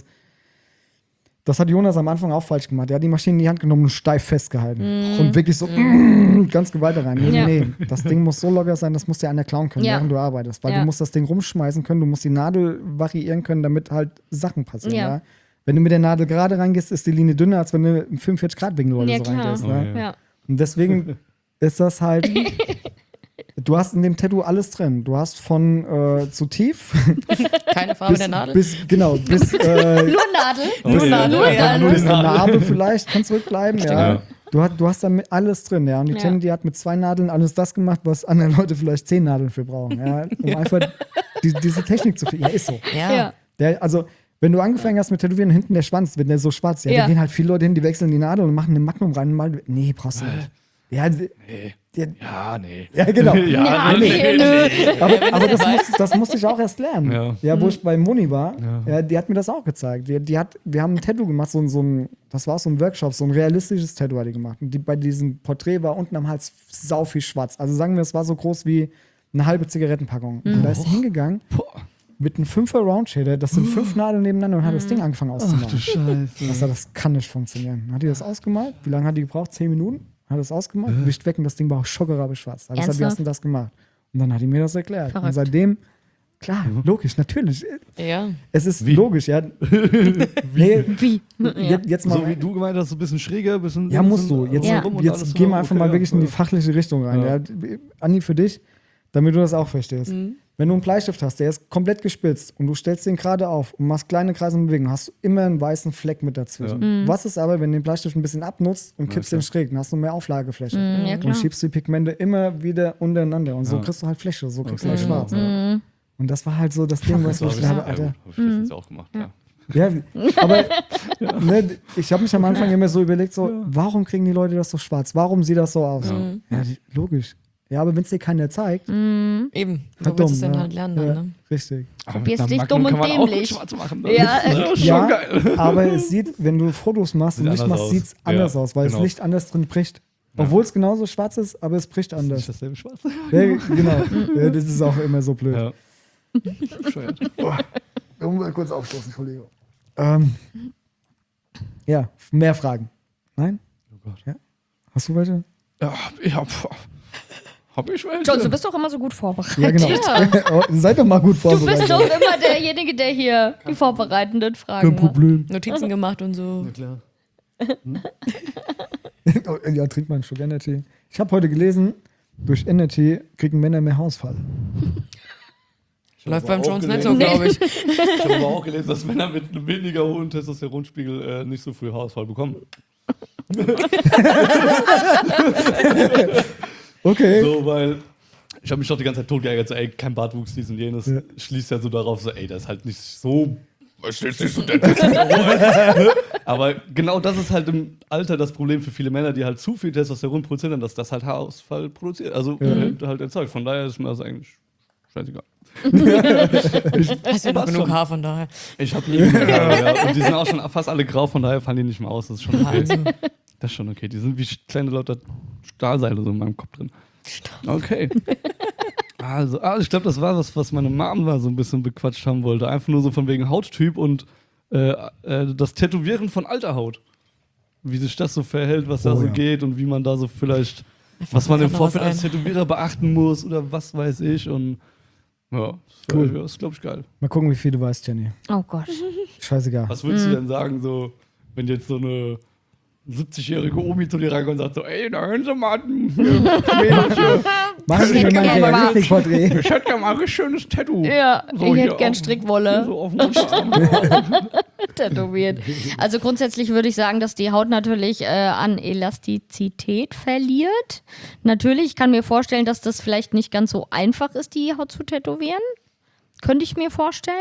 Das hat Jonas am Anfang auch falsch gemacht. Er hat die Maschine in die Hand genommen und steif festgehalten. Und wirklich so mm, ganz Gewalt rein. Nee, Ja. nee, das Ding muss so locker sein, das muss dir einer klauen können, Ja. während du arbeitest. Weil Ja. du musst das Ding rumschmeißen können, du musst die Nadel variieren können, damit halt Sachen passieren. Ja. Ja. Wenn du mit der Nadel gerade reingehst, ist die Linie dünner, als wenn du im fünfundvierzig Grad Winkel oder Ja, so klar. reingehst. Oh, Ne? ja. Ja. Und deswegen ist das halt. Du hast in dem Tattoo alles drin. Du hast von äh, zu tief Keine Farbe bis, der Nadel. bis genau bis, äh, Nur Nadel. Nur Nadel. Nur Ja, Nadel. bis eine Narbe vielleicht kann zurückbleiben. Ja. Ja. Du, hast, du hast damit alles drin. Ja. Und die Ja. Jenny, die hat mit zwei Nadeln alles das gemacht, was andere Leute vielleicht zehn Nadeln für brauchen. Ja. Um einfach die, diese Technik zu finden. Ja, ist so. Ja. Ja. Der, also, wenn du angefangen hast mit Tätowieren, hinten der Schwanz, wenn der so schwarz ist, ja, Ja. da gehen halt viele Leute hin, die wechseln die Nadel und machen eine Magnum rein und mal. Nee, brauchst du nicht. Ja, die- die- Ja, nee. ja, genau. Ja, Ja, nee, nö. Aber, aber das, muss, das musste ich auch erst lernen. Ja. Ja, wo ich bei Moni war, Ja. ja, die hat mir das auch gezeigt. Die, die hat, wir haben ein Tattoo gemacht, so, ein- so ein, das war so ein Workshop, so ein realistisches Tattoo hat die gemacht. Und die, bei diesem Porträt war unten am Hals sau viel schwarz. Also sagen wir, es war so groß wie eine halbe Zigarettenpackung. Und da ist sie hingegangen mit einem fünfer Roundshader, das sind fünf Nadeln nebeneinander und hat das Ding angefangen auszumachen. Scheiße. Das, das kann nicht funktionieren. Dann hat die das ausgemalt. Wie lange hat die gebraucht? Zehn Minuten? Hat das ausgemalt, wischt weg und das Ding war auch schockerabel schwarz. Hat gesagt, wie hast du Ernsthaft? das gemacht? Und Und dann hat die mir das erklärt. Verrückt. Und seitdem, klar, logisch, natürlich. Ja. Es ist Wie? logisch, ja. nee, Wie? Ja. jetzt, jetzt mal. So wie du gemeint hast, so ein bisschen schräger, ein bisschen. Ja, musst du. Jetzt, Ja. rum und jetzt alles gehen wir so, einfach okay, mal wirklich ja. in die fachliche Richtung rein. Ja. Ja. Andi, für dich, damit du das auch verstehst. Mhm. Wenn du einen Bleistift hast, der ist komplett gespitzt und du stellst den gerade auf und machst kleine Kreise und Bewegungen, hast du immer einen weißen Fleck mit dazwischen. Mhm. Was ist aber, wenn du den Bleistift ein bisschen abnutzt und kippst klar. den schräg, dann hast du mehr Auflagefläche. Mhm, ja, Und klar. schiebst die Pigmente immer wieder untereinander und so Ja. kriegst du halt Fläche, so kriegst Okay, du halt schwarz. genau. Mhm. Und das war halt so das Ding, was Das ich habe habe, ich, Alter. ja, hab ich letztens auch gemacht, ja. Ja, aber ne, ich habe mich am Anfang immer so überlegt, so, warum kriegen die Leute das so schwarz? Warum sieht das so aus? Ja, die, logisch. Ja, aber wenn es dir keiner zeigt, Eben. Wo halt willst du dumm, es denn ja. halt lernen dann, Ja, ne? richtig. Aber Probier's mit einer dich Magnum dumm und kann man auch gut dämlich. schwarz machen. Ja, Das ist äh, schon Ja, geil. aber es sieht, wenn du Fotos machst und Sieht Licht anders machst, aus. sieht es anders Ja, aus, weil genau. das Licht anders drin bricht. Obwohl es genauso schwarz ist, aber es bricht Nicht anders. dasselbe Schwarz. Ja, genau. Ja, das ist auch immer so blöd. Ja. Bescheuert. Ich muss mal kurz aufstoßen, Entschuldigung. Ähm, ja, mehr Fragen. Nein? Oh Gott. Ja? Hast du welche? Ja, ich hab. Hab ich welche? Jones, du bist doch immer so gut vorbereitet. Ja, genau. Oh, seid doch mal gut Du bist vorbereitet. doch immer derjenige, der hier die vorbereitenden Fragen Kein macht. Problem. Notizen gemacht und so. Ja, klar. Oh, ja, trink mal einen Schluck Energy. Ich habe heute gelesen, durch Energy kriegen Männer mehr Haarausfall. Läuft aber beim auch Jones nicht gelesen. so, glaube ich. Ich habe aber auch gelesen, dass Männer mit einem weniger hohen Testosteronspiegel äh, nicht so früh Haarausfall bekommen. Okay. So, weil ich habe mich doch die ganze Zeit tot geärgert, so, ey, kein Bartwuchs, dies und jenes. Ja. Schließt ja so darauf, so, ey, das ist halt nicht so. Das ist nicht so der Testosteron. Aber genau das ist halt im Alter das Problem für viele Männer, die halt zu viel Testosteron produzieren, dass das halt Haarausfall produziert. Also halt, halt erzeugt. Von daher ist mir das eigentlich scheißegal. Hast ja noch Passt genug schon. Haar, von daher. Ich habe nie mehr Haare, ja. Und die sind auch schon fast alle grau, von daher fallen die nicht mehr aus. Das ist schon okay. Das ist schon okay. Die sind wie kleine lauter Stahlseile so in meinem Kopf drin. Okay. Also, ah, ich glaube, das war was, was meine Mom mal so ein bisschen bequatscht haben wollte. Einfach nur so von wegen Hauttyp und äh, äh, das Tätowieren von alter Haut. Wie sich das so verhält, was da Oh, so ja. geht und wie man da so vielleicht, was man im grad noch was Vorfeld als ein. Tätowierer beachten muss oder was weiß ich. Und ja, das, Cool. ja, das ist, glaube ich, geil. Mal gucken, wie viel du weißt, Jenny. Oh Gott. Scheißegal. Was würdest du denn sagen, so, wenn jetzt so eine siebzigjährige Omi zu dir reinkommt und sagt so, ey, da hören Sie mal, Machen Sie Ich mir hätte mal ein gern Bart. Realistikporträt. ich hätte ja mal ein richtig schönes Tattoo. Ja, So ich hier hätte gern auf- Strickwolle So auf dem Unterarm. tätowiert. Also grundsätzlich würde ich sagen, dass die Haut natürlich äh, an Elastizität verliert. Natürlich, ich kann mir vorstellen, dass das vielleicht nicht ganz so einfach ist, die Haut zu tätowieren. Könnte ich mir vorstellen.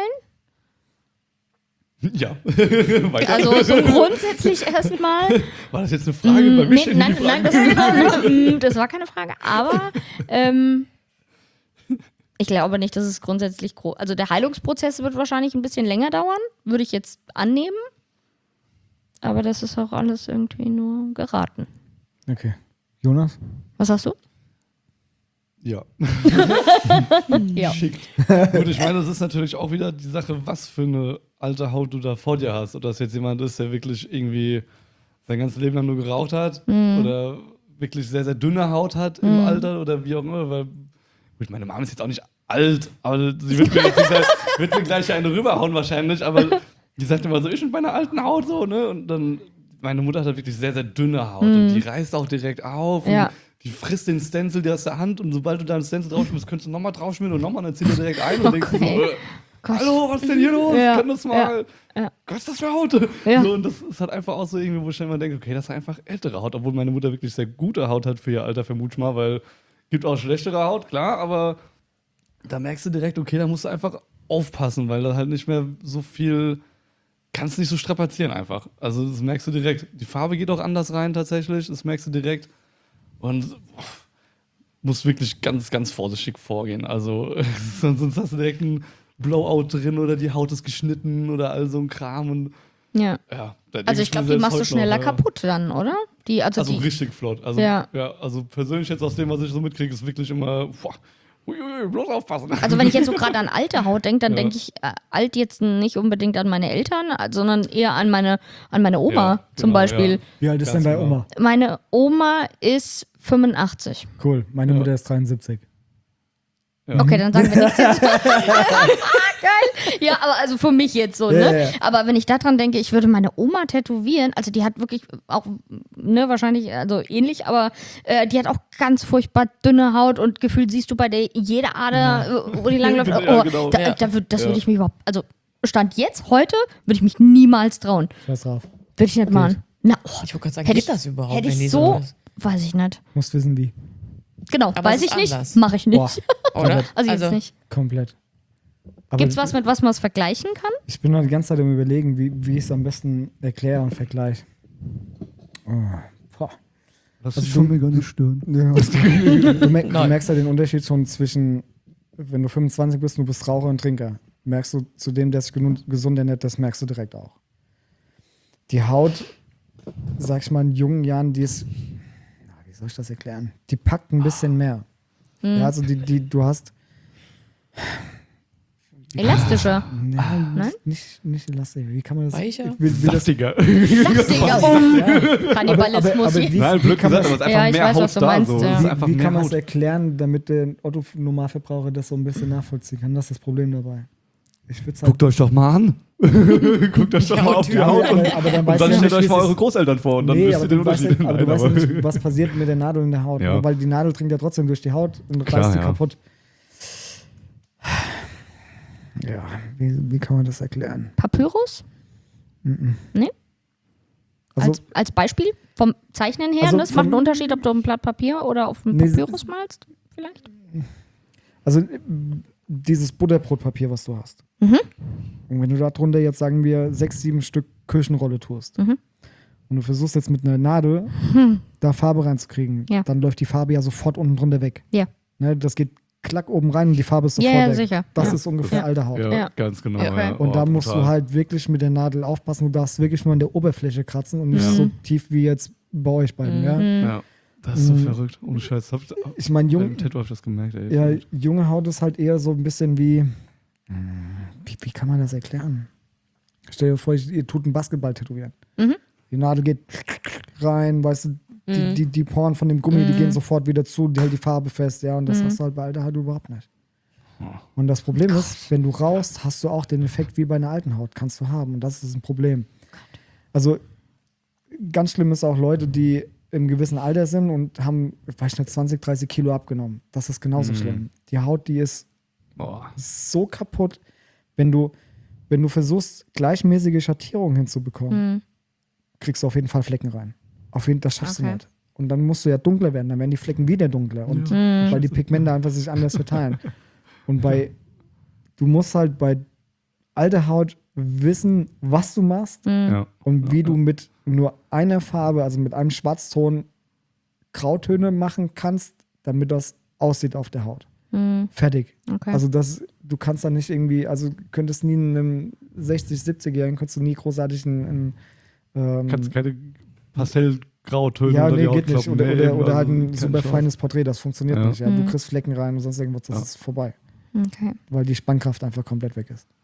Ja. Weiter. Also so grundsätzlich erstmal. War das jetzt eine Frage bei Mm, mich? nee, nein, nein, das war, mm, das war keine Frage. Aber ähm, ich glaube nicht, dass es grundsätzlich groß. Also der Heilungsprozess wird wahrscheinlich ein bisschen länger dauern, würde ich jetzt annehmen. Aber das ist auch alles irgendwie nur geraten. Okay. Jonas? Was sagst du? Ja. Ja. Schickt. Gut, ich meine, das ist natürlich auch wieder die Sache, was für eine alte Haut du da vor dir hast. Ob das jetzt jemand ist, der wirklich irgendwie sein ganzes Leben lang nur geraucht hat oder wirklich sehr, sehr dünne Haut hat im Alter oder wie auch immer. Weil, gut, meine Mama ist jetzt auch nicht alt, aber sie wird mir, jetzt nicht, wird mir gleich eine rüberhauen wahrscheinlich, aber die sagt immer so, ich mit meiner alten Haut so, ne? Und dann, meine Mutter hat halt wirklich sehr, sehr dünne Haut und die reißt auch direkt auf. Ja. Und die frisst den Stencil dir aus der Hand und sobald du da einen Stencil draufschmierst, könntest du nochmal draufschmieren und nochmal, dann zieht er direkt ein und denkst du so, Okay. äh, hallo, was ist denn hier los? Ja, Kann das mal? ja, ja. Was ist das für Haut? Ja. So, und das ist halt einfach auch so irgendwie, wo ich dann immer denke, okay, das ist einfach ältere Haut, obwohl meine Mutter wirklich sehr gute Haut hat für ihr Alter, vermute ich mal, weil gibt auch schlechtere Haut, klar, aber da merkst du direkt, okay, da musst du einfach aufpassen, weil da halt nicht mehr so viel, kannst nicht so strapazieren einfach. Also das merkst du direkt. Die Farbe geht auch anders rein tatsächlich, das merkst du direkt. Und uff, musst wirklich ganz, ganz vorsichtig vorgehen. Also sonst, sonst hast du direkt ein Blowout drin oder die Haut ist geschnitten oder all so ein Kram. Und Ja. ja, da denk Also ich mir glaube, die selbst machst du heute schneller noch, ja. kaputt dann, oder? Die, also, Also die, richtig flott. Also, Ja. ja. also persönlich jetzt aus dem, was ich so mitkriege, ist wirklich immer, boah, uiui, bloß aufpassen. also wenn ich jetzt so gerade an alte Haut denke, dann Ja. denke ich äh, alt jetzt nicht unbedingt an meine Eltern, äh, sondern eher an meine, an meine Oma Ja, zum genau, Beispiel. ja. Wie alt ist Ganz denn deine genau. Oma? Meine Oma ist fünfundachtzig. Cool. Meine Ja. Mutter ist dreiundsiebzig. Ja. Okay, dann sagen wir nichts dazu. Geil. Ja, aber also für mich jetzt so, Ja, ne? ja. Aber wenn ich daran denke, ich würde meine Oma tätowieren, also die hat wirklich auch, ne, wahrscheinlich, also ähnlich, aber äh, die hat auch ganz furchtbar dünne Haut und gefühlt siehst du bei der jede Ader, äh, wo die langläuft. Oh, Ja, genau. da, Ja. da würd, das Ja. würde ich mich überhaupt, also Stand jetzt, heute, würde ich mich niemals trauen. Scheiß drauf. Würde ich nicht machen. Na, oh, Ich wollte gerade sagen, Hätte geht ich- das überhaupt? hätte wenn die ich so, das- weiß ich nicht. Musst wissen, wie. Genau, Aber weiß es ich ist nicht, anders. mache ich nicht. Boah, Oder? Also jetzt nicht. komplett. Aber Gibt's was, mit was man es vergleichen kann? Ich bin noch die ganze Zeit am Überlegen, wie, wie ich es am besten erkläre und vergleiche. Oh, boah. Lass Also dich schon du- mir gar nicht stören. Ja, du, mer du Nein. merkst ja den Unterschied schon zwischen, wenn du fünfundzwanzig bist und du bist Raucher und Trinker. Merkst du zu dem, der sich genu- gesund ernährt, das merkst du direkt auch. Die Haut, sag ich mal, in jungen Jahren, die ist, na, wie soll ich das erklären? Die packt ein bisschen mehr. Ja, also die, die, du hast, Elastischer. nee, Nein? nicht, nicht elastisch. Wie kann man das? Weicher? Ich will, will das Saftiger. Saftiger. Oh, ja. Kannibalismus Aber- aber- aber hier. wie- Nein, blöd kann man gesagt, aber es ist Ja, einfach ich mehr weiß, Haut was du da. meinst, So. ja. Es ist Wie, einfach wie mehr kann man es Haut. erklären, damit der Otto-Normalverbraucher das so ein bisschen nachvollziehen kann? Das ist das Problem dabei. Ich würde Guckt euch doch mal an. Guckt euch doch mal auf die Ja, Haut aber, und, aber dann und weißt dann du ja stellt nicht, euch wie mal es eure ist. Großeltern vor und dann Nee, wisst aber ihr den du, weißt, Unterschied. ja- aber du Nein, weißt ja aber- nicht, was passiert mit der Nadel in der Haut. Ja. Ne? Weil die Nadel dringt ja trotzdem durch die Haut und Klar, reißt sie ja. kaputt. Ja, wie, wie kann man das erklären? Papyrus? Nee? Also, als, als Beispiel? Vom Zeichnen her? Also ne? Es macht vom- einen Unterschied, ob du auf ein Blatt Papier oder auf ein Nee, Papyrus malst? Vielleicht? also äh, dieses Butterbrotpapier, was du hast. Mhm. Und wenn du da drunter jetzt, sagen wir, sechs, sieben Stück Kirschenrolle tust Mhm. und du versuchst jetzt mit einer Nadel da Farbe reinzukriegen, Ja. dann läuft die Farbe ja sofort unten drunter weg. Ja. Ne, das geht klack oben rein und die Farbe ist sofort Ja, ja, weg. sicher. Das Ja. ist ungefähr Ja. alte Haut. Ja, Ja. ganz genau. Ja. Ja. Und Oh, da musst brutal. du halt wirklich mit der Nadel aufpassen. Du darfst wirklich nur an der Oberfläche kratzen und nicht Ja. so tief wie jetzt bei euch beiden. Ja? Ja, das ist so Mhm. verrückt. Ohne Scheiß. Hab, Ich meine, Beim jung, Tattoo hab ich das gemerkt, ey. ja, junge Haut ist halt eher so ein bisschen wie. Wie, wie kann man das erklären? Stell dir vor, ich- ihr tut einen Basketball tätowieren. Mhm. Die Nadel geht rein, weißt du, die, die, die Poren von dem Gummi, die gehen sofort wieder zu, die hält die Farbe fest, ja, und das hast du halt bei alter Haut überhaupt nicht. Und das Problem ist, wenn du rauchst, hast du auch den Effekt wie bei einer alten Haut, kannst du haben. Und das ist ein Problem. Also ganz schlimm ist auch Leute, die im gewissen Alter sind und haben, weiß nicht, zwanzig, dreißig Kilo abgenommen. Das ist genauso Mhm. schlimm. Die Haut, die ist Boah. so kaputt, wenn du, wenn du versuchst, gleichmäßige Schattierungen hinzubekommen, Mhm. kriegst du auf jeden Fall Flecken rein. Auf jeden Fall, das schaffst Okay. du nicht. Und dann musst du ja dunkler werden, dann werden die Flecken wieder dunkler. Und Mhm. weil die Pigmente einfach sich anders verteilen. Und bei, du musst halt bei alter Haut wissen, was du machst Ja. und wie du mit nur einer Farbe, also mit einem Schwarzton, Grautöne machen kannst, damit das aussieht auf der Haut. Mhm. Fertig. Okay. Also das, du kannst da nicht irgendwie, also könntest nie einem sechzig-, siebzig-Jährigen, könntest du nie großartig einen, einen ähm, Kannst keine Pastellgrautöne ja, unter nee, die Haut geht nicht. kloppen. Oder, Nee, oder, oder halt also ein keine super Chance. feines Porträt, das funktioniert Ja. nicht. Ja. Du Mhm. kriegst Flecken rein und sonst irgendwas, das Ja. ist vorbei. Okay. Weil die Spannkraft einfach komplett weg ist.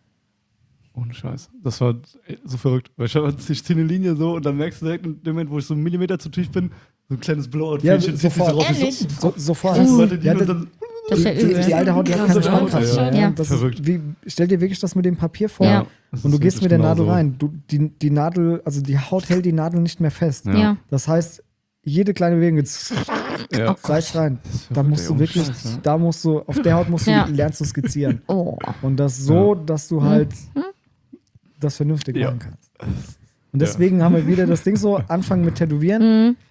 Ohne Scheiß. Das war so verrückt. Weil ich, hab- ich ziehe eine Linie so und dann merkst du direkt in dem Moment, wo ich so einen Millimeter zu tief bin, so ein kleines Blowout-Fähnchen Ja, zieht sich so sofort. raus. Ich Ehrlich? So, So, sofort. ziehst du Ja, weiter die ja, und das, dann Das ist ja die, übel. die alte Haut die hat keine Ja, Spannkraft. ja, Ja, ja. Das Verrückt. ist wie, stell dir wirklich das mit dem Papier vor. Ja. das Und du ist gehst wirklich mit der genau Nadel so. rein. Du, die, die Nadel, also die Haut hält die Nadel nicht mehr fest. Ja. Ja. Das heißt, jede kleine Bewegung geht Ja. reißt rein. Da verrückt, musst ey, du ohne wirklich, Scheiß, ja. da musst du, auf der Haut musst du Ja. lernst du skizzieren. Oh. Und das so, dass du halt das vernünftig Ja. machen kannst. Und deswegen haben wir wieder das Ding so, anfangen mit Tätowieren. Mhm.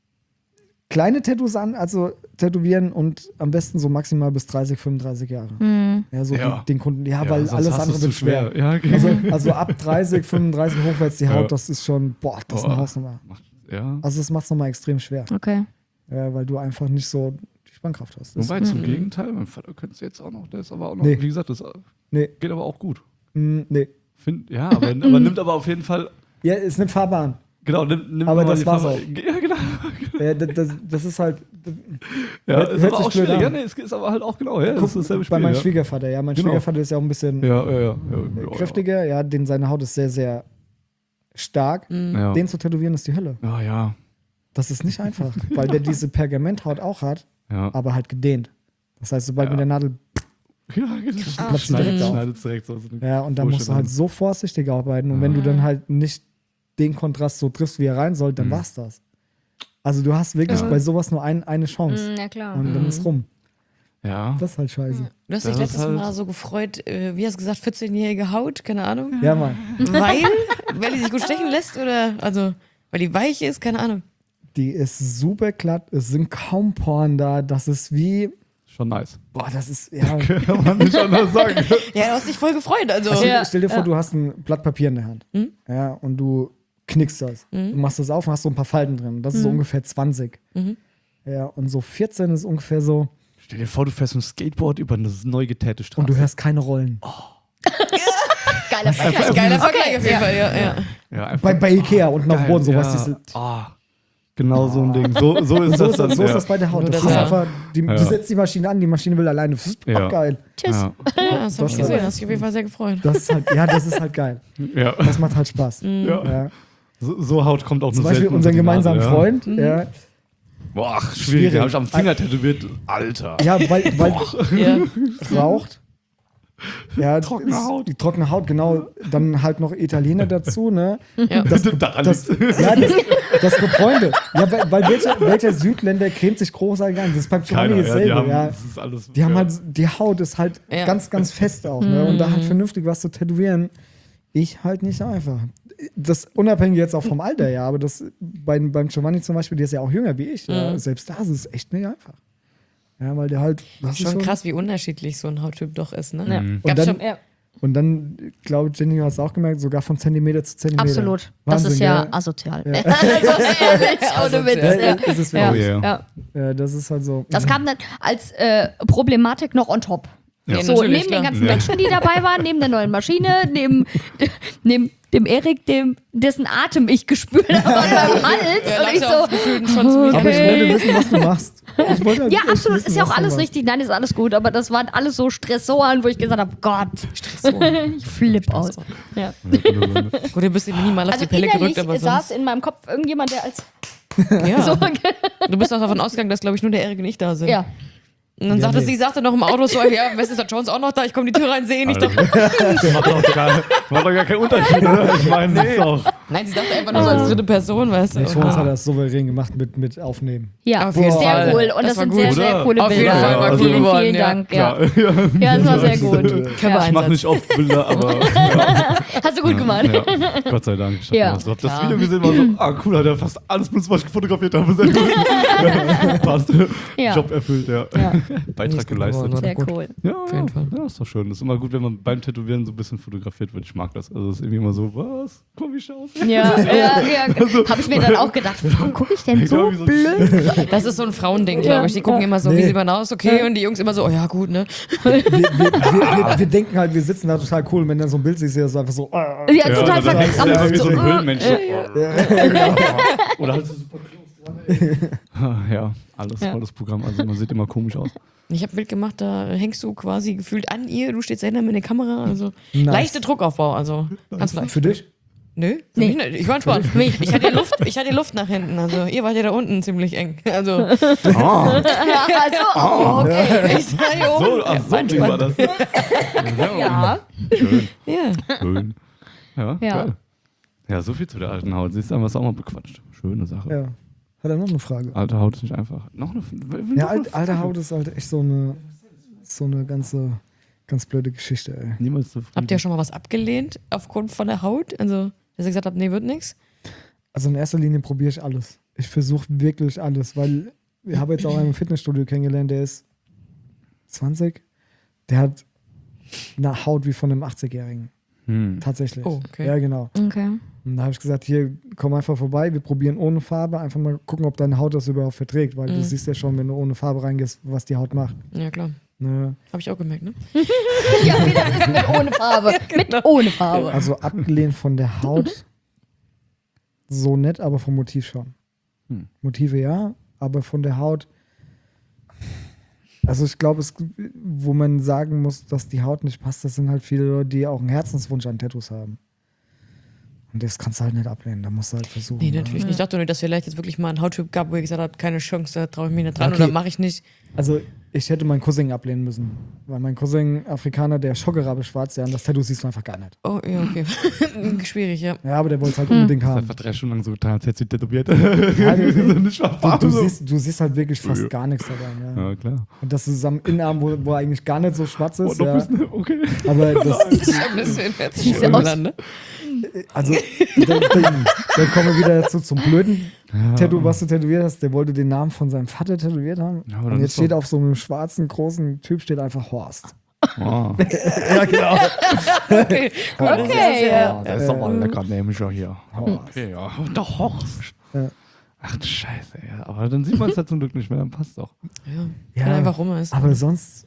Kleine Tattoos an, also tätowieren und am besten so maximal bis dreißig, fünfunddreißig Jahre. Mhm. Ja, so Ja. Die, den Kunden, ja, Ja, weil sonst alles hast andere du's wird zu schwer. Ja, okay. Also, also ab dreißig, fünfunddreißig hochwärts die Haut, Ja. das ist schon, boah, das ist eine Boah. Hausnummer. Macht- ja. Also das macht es nochmal extrem schwer, Okay. ja, weil du einfach nicht so die Spannkraft hast. Das, Wobei zum Gegenteil, mein Vater könnte es jetzt auch noch, der ist aber auch noch, Nee. wie gesagt, das nee, geht aber auch gut. mm, nee. Find, ja, aber, aber nimmt aber auf jeden Fall, Ja, ist eine Fahrbahn. genau, nimmt, nimmt Aber nochmal das die war's Farbe- auch. Ja, genau. Ja, das, das, das ist halt, Ja, Hört- ist hört aber sich auch blöd schwierig. an. Ja, nee, es ist aber halt auch genau, ja, das guck, ist dasselbe bei Spiel. meinem ja. Schwiegervater, ja, mein Genau. Schwiegervater ist ja auch ein bisschen Ja, ja, ja. ja, ja, kräftiger, ja, den, seine Haut ist sehr, sehr stark. Ja. Den zu tätowieren ist die Hölle. Ja, ja. Das ist nicht einfach, weil der diese Pergamenthaut auch hat, Ja. aber halt gedehnt. Das heißt, sobald Ja. mit der Nadel, Ja, genau. platzt sie direkt auf. Schneidet direkt so. Ja, und da musst du halt so vorsichtig arbeiten. Und wenn du dann halt nicht den Kontrast so triffst, wie er rein soll, dann war's das. Also du hast wirklich Ja. bei sowas nur ein, eine Chance. Mm, ja, klar. Und dann ist rum. Ja. Das ist halt scheiße. Du hast Das dich ist letztes halt- Mal so gefreut, äh, wie hast du gesagt, vierzehnjährige Haut, keine Ahnung. Ja, Mann. Weil? Weil die sich gut stechen lässt oder also weil die weich ist, keine Ahnung. Die ist super glatt. Es sind kaum Poren da. Das ist wie. Schon nice. Boah, das ist. Ja. Kann man nicht anders sagen. Ja, du hast dich voll gefreut. Also, Also, Ja. stell dir vor, du hast ein Blatt Papier in der Hand. Mhm. Ja, und du knickst das. Du machst das auf und hast so ein paar Falten drin. Das ist so ungefähr zwanzig. Mhm. Ja, und so vierzehn ist ungefähr so. Stell dir vor, du fährst mit dem Skateboard über eine neu getäte Straße. Und du hörst keine Rollen. Geiler Vergleich. geiler Vergleich auf jeden Fall, ja. ja. ja, einfach, Bei, bei Ikea unten auf dem geil, Boden, so ja. was diese. Ah, genau so ein Ding. So, so ist Und so das ist, dann. das, so ist ja. das bei der Haut. Nur Das das- ist ja. einfach, die, Ja. du setzt die Maschine an, die Maschine will alleine. Pff, Ja. auch geil. Tschüss. Ja. Ja, das hab Das ich war- gesehen, hast dich auf jeden Fall sehr gefreut. Das ist halt, ja, das ist halt geil. Ja. Das macht halt Spaß. Ja. Ja. So, so Haut kommt auch Zum nur Beispiel selten unseren unter die gemeinsamen Nase, ja. Freund, ja, Boah, ach, schwierig. Schwierig. Den hab ich am Finger tätowiert. Alter. ja, weil, weil Ja. raucht. Ja, Trockene ist- Haut. Die trockene Haut, genau. Dann halt noch Italiener dazu, ne? Ja. Das, Daran das, liegt's. ja, das, das Freunde. Ja, weil, weil welcher, welcher Südländer cremt sich großartig an? Das ist beim Keiner, Giovanni ja, die dasselbe, haben, ja. das ist alles, Die haben ja. halt, die Haut ist halt Ja. ganz, ganz fest auch, ne? Und da halt vernünftig was zu tätowieren, ich halt nicht so einfach. Das unabhängig jetzt auch vom Alter, ja, aber das beim, beim Giovanni zum Beispiel, der ist ja auch jünger wie ich, ja, selbst da ist es echt nicht einfach. Ja, weil der halt, das ist Schon so, krass, wie unterschiedlich so ein Hauttyp doch ist, ne? Ja. Mhm. Und Gab's dann- schon, Ja, Und dann, glaube ich, Jenny hat es auch gemerkt, sogar von Zentimeter zu Zentimeter. absolut. Das Wahnsinn, ist ja gell? asozial. Also ehrlich, ohne Witz. Ja, Ja. ist es Ja. wirklich. Oh, yeah. Ja. Ja, das ist halt so. Das kam dann als äh, Problematik noch on top. Ja. Ja, So, natürlich, neben klar. den ganzen Ja. Menschen, die dabei waren, neben der neuen Maschine, neben, neben dem Erik, dem, dessen Atem ich gespürt habe an meinem Hals. Ja, und ich langsam so, gefühlt schon ziemlich Aber ich okay. wollte wissen, was du machst. Ich wollte halt ja, echt absolut, wissen, ist ja was auch du alles machst. richtig. Nein, ist alles gut, aber das waren alles so Stressoren, wo ich gesagt habe, Gott, ich flipp aus. Ja. Gut, ihr bist ihm minimal auf Also die Pelle innerlich gerückt, aber saß sonst. in meinem Kopf irgendjemand, der als Ja. so, Du bist auch davon ausgegangen, dass, glaube ich, nur der Erik und ich da sind. ja. Und dann Ja, sagte nee. sie, sagte noch im Auto so, ja, Mister Jones auch noch da, ich komme die Tür rein, sehe ihn. Ich dachte, macht, doch gar, macht doch gar keinen Unterschied, oder? Ich meine, das ist doch. nein, sie sagte einfach nur so als dritte Person, weißt du. Nee, Thomas hat das souverän gemacht mit, mit Aufnehmen. Ja, Auf jeden sehr Fall. cool. Und Das das, war sind gut, sehr, sehr oder? coole Auf jeden Bilder. Fall war cool vielen, geworden, vielen ja. Dank. Ja, Ja, ja das war sehr gut. Körpereinsatz. Ich mache nicht oft Bilder, aber ja, Hast du gut gemacht. ja, Gott sei Dank. Ich hab Ja. das- hab das Klar. Video gesehen, war so, ah cool, hat er fast alles benutzt, was ich fotografiert habe. Sehr gut. Ja, passt. Ja. Job erfüllt, ja. Ja. Beitrag geleistet. Sehr gut. cool. Ja, Auf jeden ja, Fall. ja, ist doch schön. Das ist immer gut, wenn man beim Tätowieren so ein bisschen fotografiert wird. Ich mag das. Also, es ist irgendwie immer so, was? Guck, wie ich aus. Ja, ja, ja. Habe ich mir dann auch gedacht, warum gucke ich denn so wie so ein blöd? Das ist so ein Frauending, glaube ich. Die gucken immer so, Nee. wie sieht man aus, okay, und die Jungs immer so, oh ja, gut, ne? Wir, wir, wir, wir, wir denken halt, wir sitzen da total cool, und wenn dann so ein Bild siehst, ist das einfach so. ah, Ja, total dann denkst du einfach wie so ein verkrampft. Höhlenmensch. Oder halt so super close. Ja, alles Ja. voll das Programm. Also, man sieht immer komisch aus. Ich habe ein Bild gemacht, da hängst du quasi gefühlt an ihr, du stehst dahinter mit der Kamera, also Nice. leichte Druckaufbau, also ganz leicht. Für dich? Nö, für Nee. mich nicht. Ich war entspannt. Ich hatte Luft, ich hatte Luft nach hinten, also ihr wart ja da unten ziemlich eng. Also Ah, Also, oh, okay. ich war hier oben. so, ach, so ein Ding war das. Ja. Schön. Ja. Schön. Ja, Ja. geil. Ja, so viel zu der alten Haut. Siehst du, haben wir es auch mal bequatscht. Schöne Sache. Ja. Hat er noch eine Frage? Alte Haut ist nicht einfach. Noch eine. will- Ja, noch alt, eine alte Frage? Haut ist halt echt so eine, so eine ganze, ganz blöde Geschichte, ey. Niemals zufrieden. Habt ihr schon mal was abgelehnt aufgrund von der Haut? Also, dass ihr gesagt habt, nee, wird nichts? Also in erster Linie probiere ich alles. Ich versuche wirklich alles, weil ich habe jetzt auch einen im Fitnessstudio kennengelernt, der ist zwanzig. Der hat eine Haut wie von einem achtzigjährigen. Hm. Tatsächlich. Oh, okay. Ja, genau. Okay. Und da habe ich gesagt, hier, komm einfach vorbei, wir probieren ohne Farbe, einfach mal gucken, ob deine Haut das überhaupt verträgt, weil du Mhm. siehst ja schon, wenn du ohne Farbe reingehst, was die Haut macht. Ja, klar. Ne? Habe ich auch gemerkt, ne? Ja, wie das ist mit ohne Farbe. Mit ohne Farbe. Also abgelehnt von der Haut so nett, aber vom Motiv schon. Hm. Motive ja, aber von der Haut. Also ich glaube, es, wo man sagen muss, dass die Haut nicht passt, das sind halt viele Leute, die auch einen Herzenswunsch an Tattoos haben. Und das kannst du halt nicht ablehnen, da musst du halt versuchen. Nee, ne? natürlich nicht. Ich dachte nur, dass vielleicht jetzt wirklich mal ein Hauttyp gab, wo ihr gesagt habt, keine Chance, da traue ich mich nicht dran Okay. oder mache ich nicht. Also Ich hätte meinen Cousin ablehnen müssen. Weil mein Cousin, Afrikaner, der Schockerabe schwarz, ja, und das Tattoo siehst du einfach gar nicht. Oh, ja, okay. Schwierig, ja. Ja, aber der wollte es halt unbedingt Das haben. hat einfach drei Stunden lang so getan, als hätte sie tätowiert. Ja, du, so eine Schwarze. du, siehst, du siehst halt wirklich fast Ja. gar nichts dabei. Ja. Ja, klar. Und das ist am Innenarm, wo, wo er eigentlich gar nicht so schwarz Oh, ist. noch ja. ein bisschen, okay. Aber das, Das ist ein bisschen herzlich Sieht aus- an, ne? also, dann, dann, dann kommen wir wieder dazu zum blöden Ja. Tattoo, was du tätowiert hast. Der wollte den Namen von seinem Vater tätowiert haben. Ja, aber dann und jetzt ist steht doch- auf so einem schwarzen, großen Typ steht einfach Horst. Oh. Ja, genau. Okay, gut, das ist Okay, ja- ja. Der ist doch mal lecker, nehme ich ja hier. Horst. Okay, ja. Der Horst. Ja. Ach du Scheiße, ja. Aber dann sieht man es halt zum Glück nicht mehr, dann passt doch. Ja, Ja, kann einfach rum ist. Aber sonst,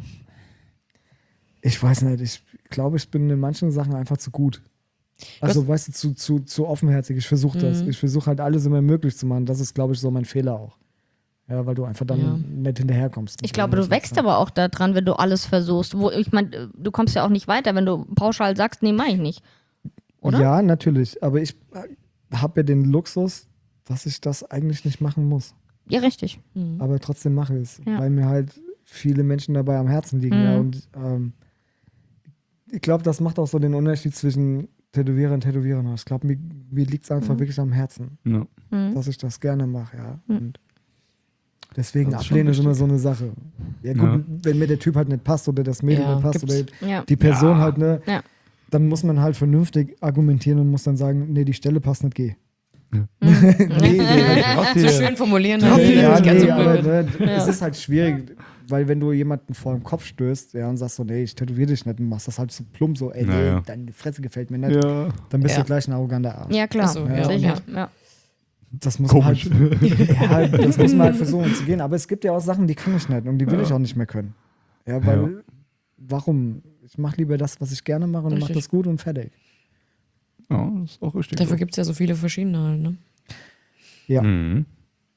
ich weiß nicht, ich glaube, ich bin in manchen Sachen einfach zu gut. Also, weißt du, zu, zu, zu offenherzig. Ich versuche das. Mhm. Ich versuche halt alles immer möglich zu machen. Das ist, glaube ich, so mein Fehler auch. Ja, weil du einfach dann Ja. nicht hinterherkommst. Ich glaube, du wächst aber auch daran, wenn du alles versuchst. Wo, ich meine, du kommst ja auch nicht weiter, wenn du pauschal sagst, nee, mach ich nicht. Oder? Ja, natürlich. Aber ich habe ja den Luxus, dass ich das eigentlich nicht machen muss. Ja, richtig. Mhm. Aber trotzdem mache ich es. Ja. Weil mir halt viele Menschen dabei am Herzen liegen. Mhm. Ja, und ähm, ich glaube, das macht auch so den Unterschied zwischen Tätowierer und Tätowierer. Ich glaube, mir, mir liegt es einfach Mhm. wirklich am Herzen, Ja. Mhm. dass ich das gerne mache. Ja. Mhm. Und deswegen Das ist schon ablehnen ist immer wichtig. so eine Sache. Ja, gut, Ja. wenn mir der Typ halt nicht passt oder das Mädel Ja, nicht passt gibt's. oder Ja. die Person Ja. halt, ne, Ja. dann muss man halt vernünftig argumentieren und muss dann sagen, nee, die Stelle passt nicht, geh. Ja. nee, nee, Raus So hier. schön formulieren, Ja, dass ich ja, das nicht ganz nee, so aber blöd. ne, Ja. es ist halt schwierig, weil wenn du jemanden vor den Kopf stößt, ja, und sagst so, nee, ich tätowiere dich nicht und machst das halt so plump, so, ey, nee, Naja. deine Fresse gefällt mir nicht, Ja. dann bist Ja. du gleich ein arroganter Arsch. Ja, klar. Ach so, ja, Sicher. Ja. Das muss Komisch. man halt, ja, das muss man halt versuchen zu gehen. Aber es gibt ja auch Sachen, die kann ich nicht und die will ich auch nicht mehr können. Ja, weil, Ja. warum? Ich mache lieber das, was ich gerne mache und mache Richtig. das gut und fertig. Ja, das ist auch richtig. Dafür so. gibt es ja so viele verschiedene halt, ne? Ja. Mhm.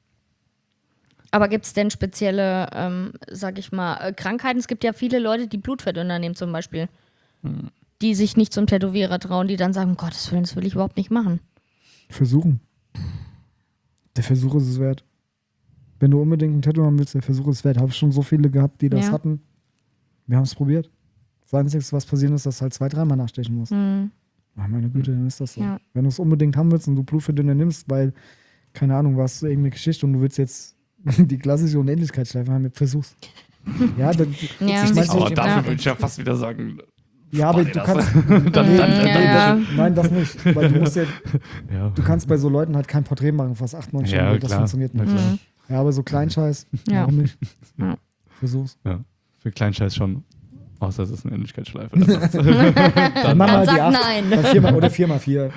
Aber gibt es denn spezielle, ähm, sag ich mal, äh, Krankheiten? Es gibt ja viele Leute, die Blutverdünner nehmen zum Beispiel, die sich nicht zum Tätowierer trauen, die dann sagen, um Gottes Willen, das will ich überhaupt nicht machen. Versuchen. Der Versuch ist es wert. Wenn du unbedingt ein Tattoo haben willst, der Versuch ist es wert. Habe ich schon so viele gehabt, die das Ja. hatten. Wir haben es probiert. Das Einzige, was passieren ist, dass du halt zwei, dreimal nachstechen musst. Mhm. Ach, meine Güte, dann ist das so. Ja. Wenn du es unbedingt haben willst und du Blutverdünner nimmst, weil, keine Ahnung, was irgendeine Geschichte und du willst jetzt die klassische Unendlichkeitsschleife haben, versuch's. Ja, dann, Ja. ich mein, Aber so- dafür Ja. würde ich ja fast wieder sagen, ja, aber Spar du dir kannst. das. dann, nee, dann, dann, Ja, ja. das, nein, das nicht. Weil du musst ja, ja. du kannst bei so Leuten halt kein Porträt machen, fast acht, neun Stunden. Ja, das klar. funktioniert nicht. Na klar. Mhm. Ja, aber so Kleinscheiß, Ja. warum nicht? Ja. Versuch's. Ja. Für Kleinscheiß schon. Außer es ist eine Ähnlichkeitsschleife. Dann passt. Dann mach Dann mal sag die acht. nein. Dann viermal, oder vier mal vier.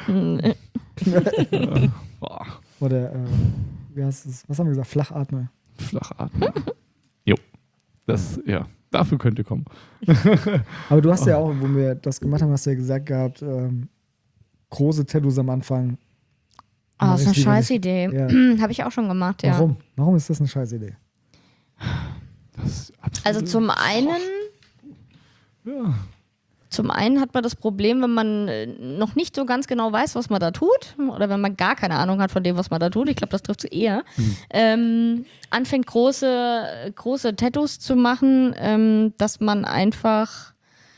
Boah, Oder, äh, wie heißt es? Was haben wir gesagt? Flachatmer. Flachatmen. Jo. Das, ja, dafür könnt ihr kommen. Aber du hast ja auch, wo wir das gemacht haben, hast du ja gesagt gehabt, ähm, große Tattoos am Anfang. Ah, das ist eine Ich liebe scheiß nicht. Idee. Ja. Habe ich auch schon gemacht, ja. Warum? Warum ist das eine scheiß Idee? Das ist absolut, Also zum einen, ja. zum einen hat man das Problem, wenn man äh, noch nicht so ganz genau weiß, was man da tut, oder wenn man gar keine Ahnung hat von dem, was man da tut. Ich glaube, das trifft es eher. Ähm, anfängt große, große Tattoos zu machen, ähm, dass man einfach,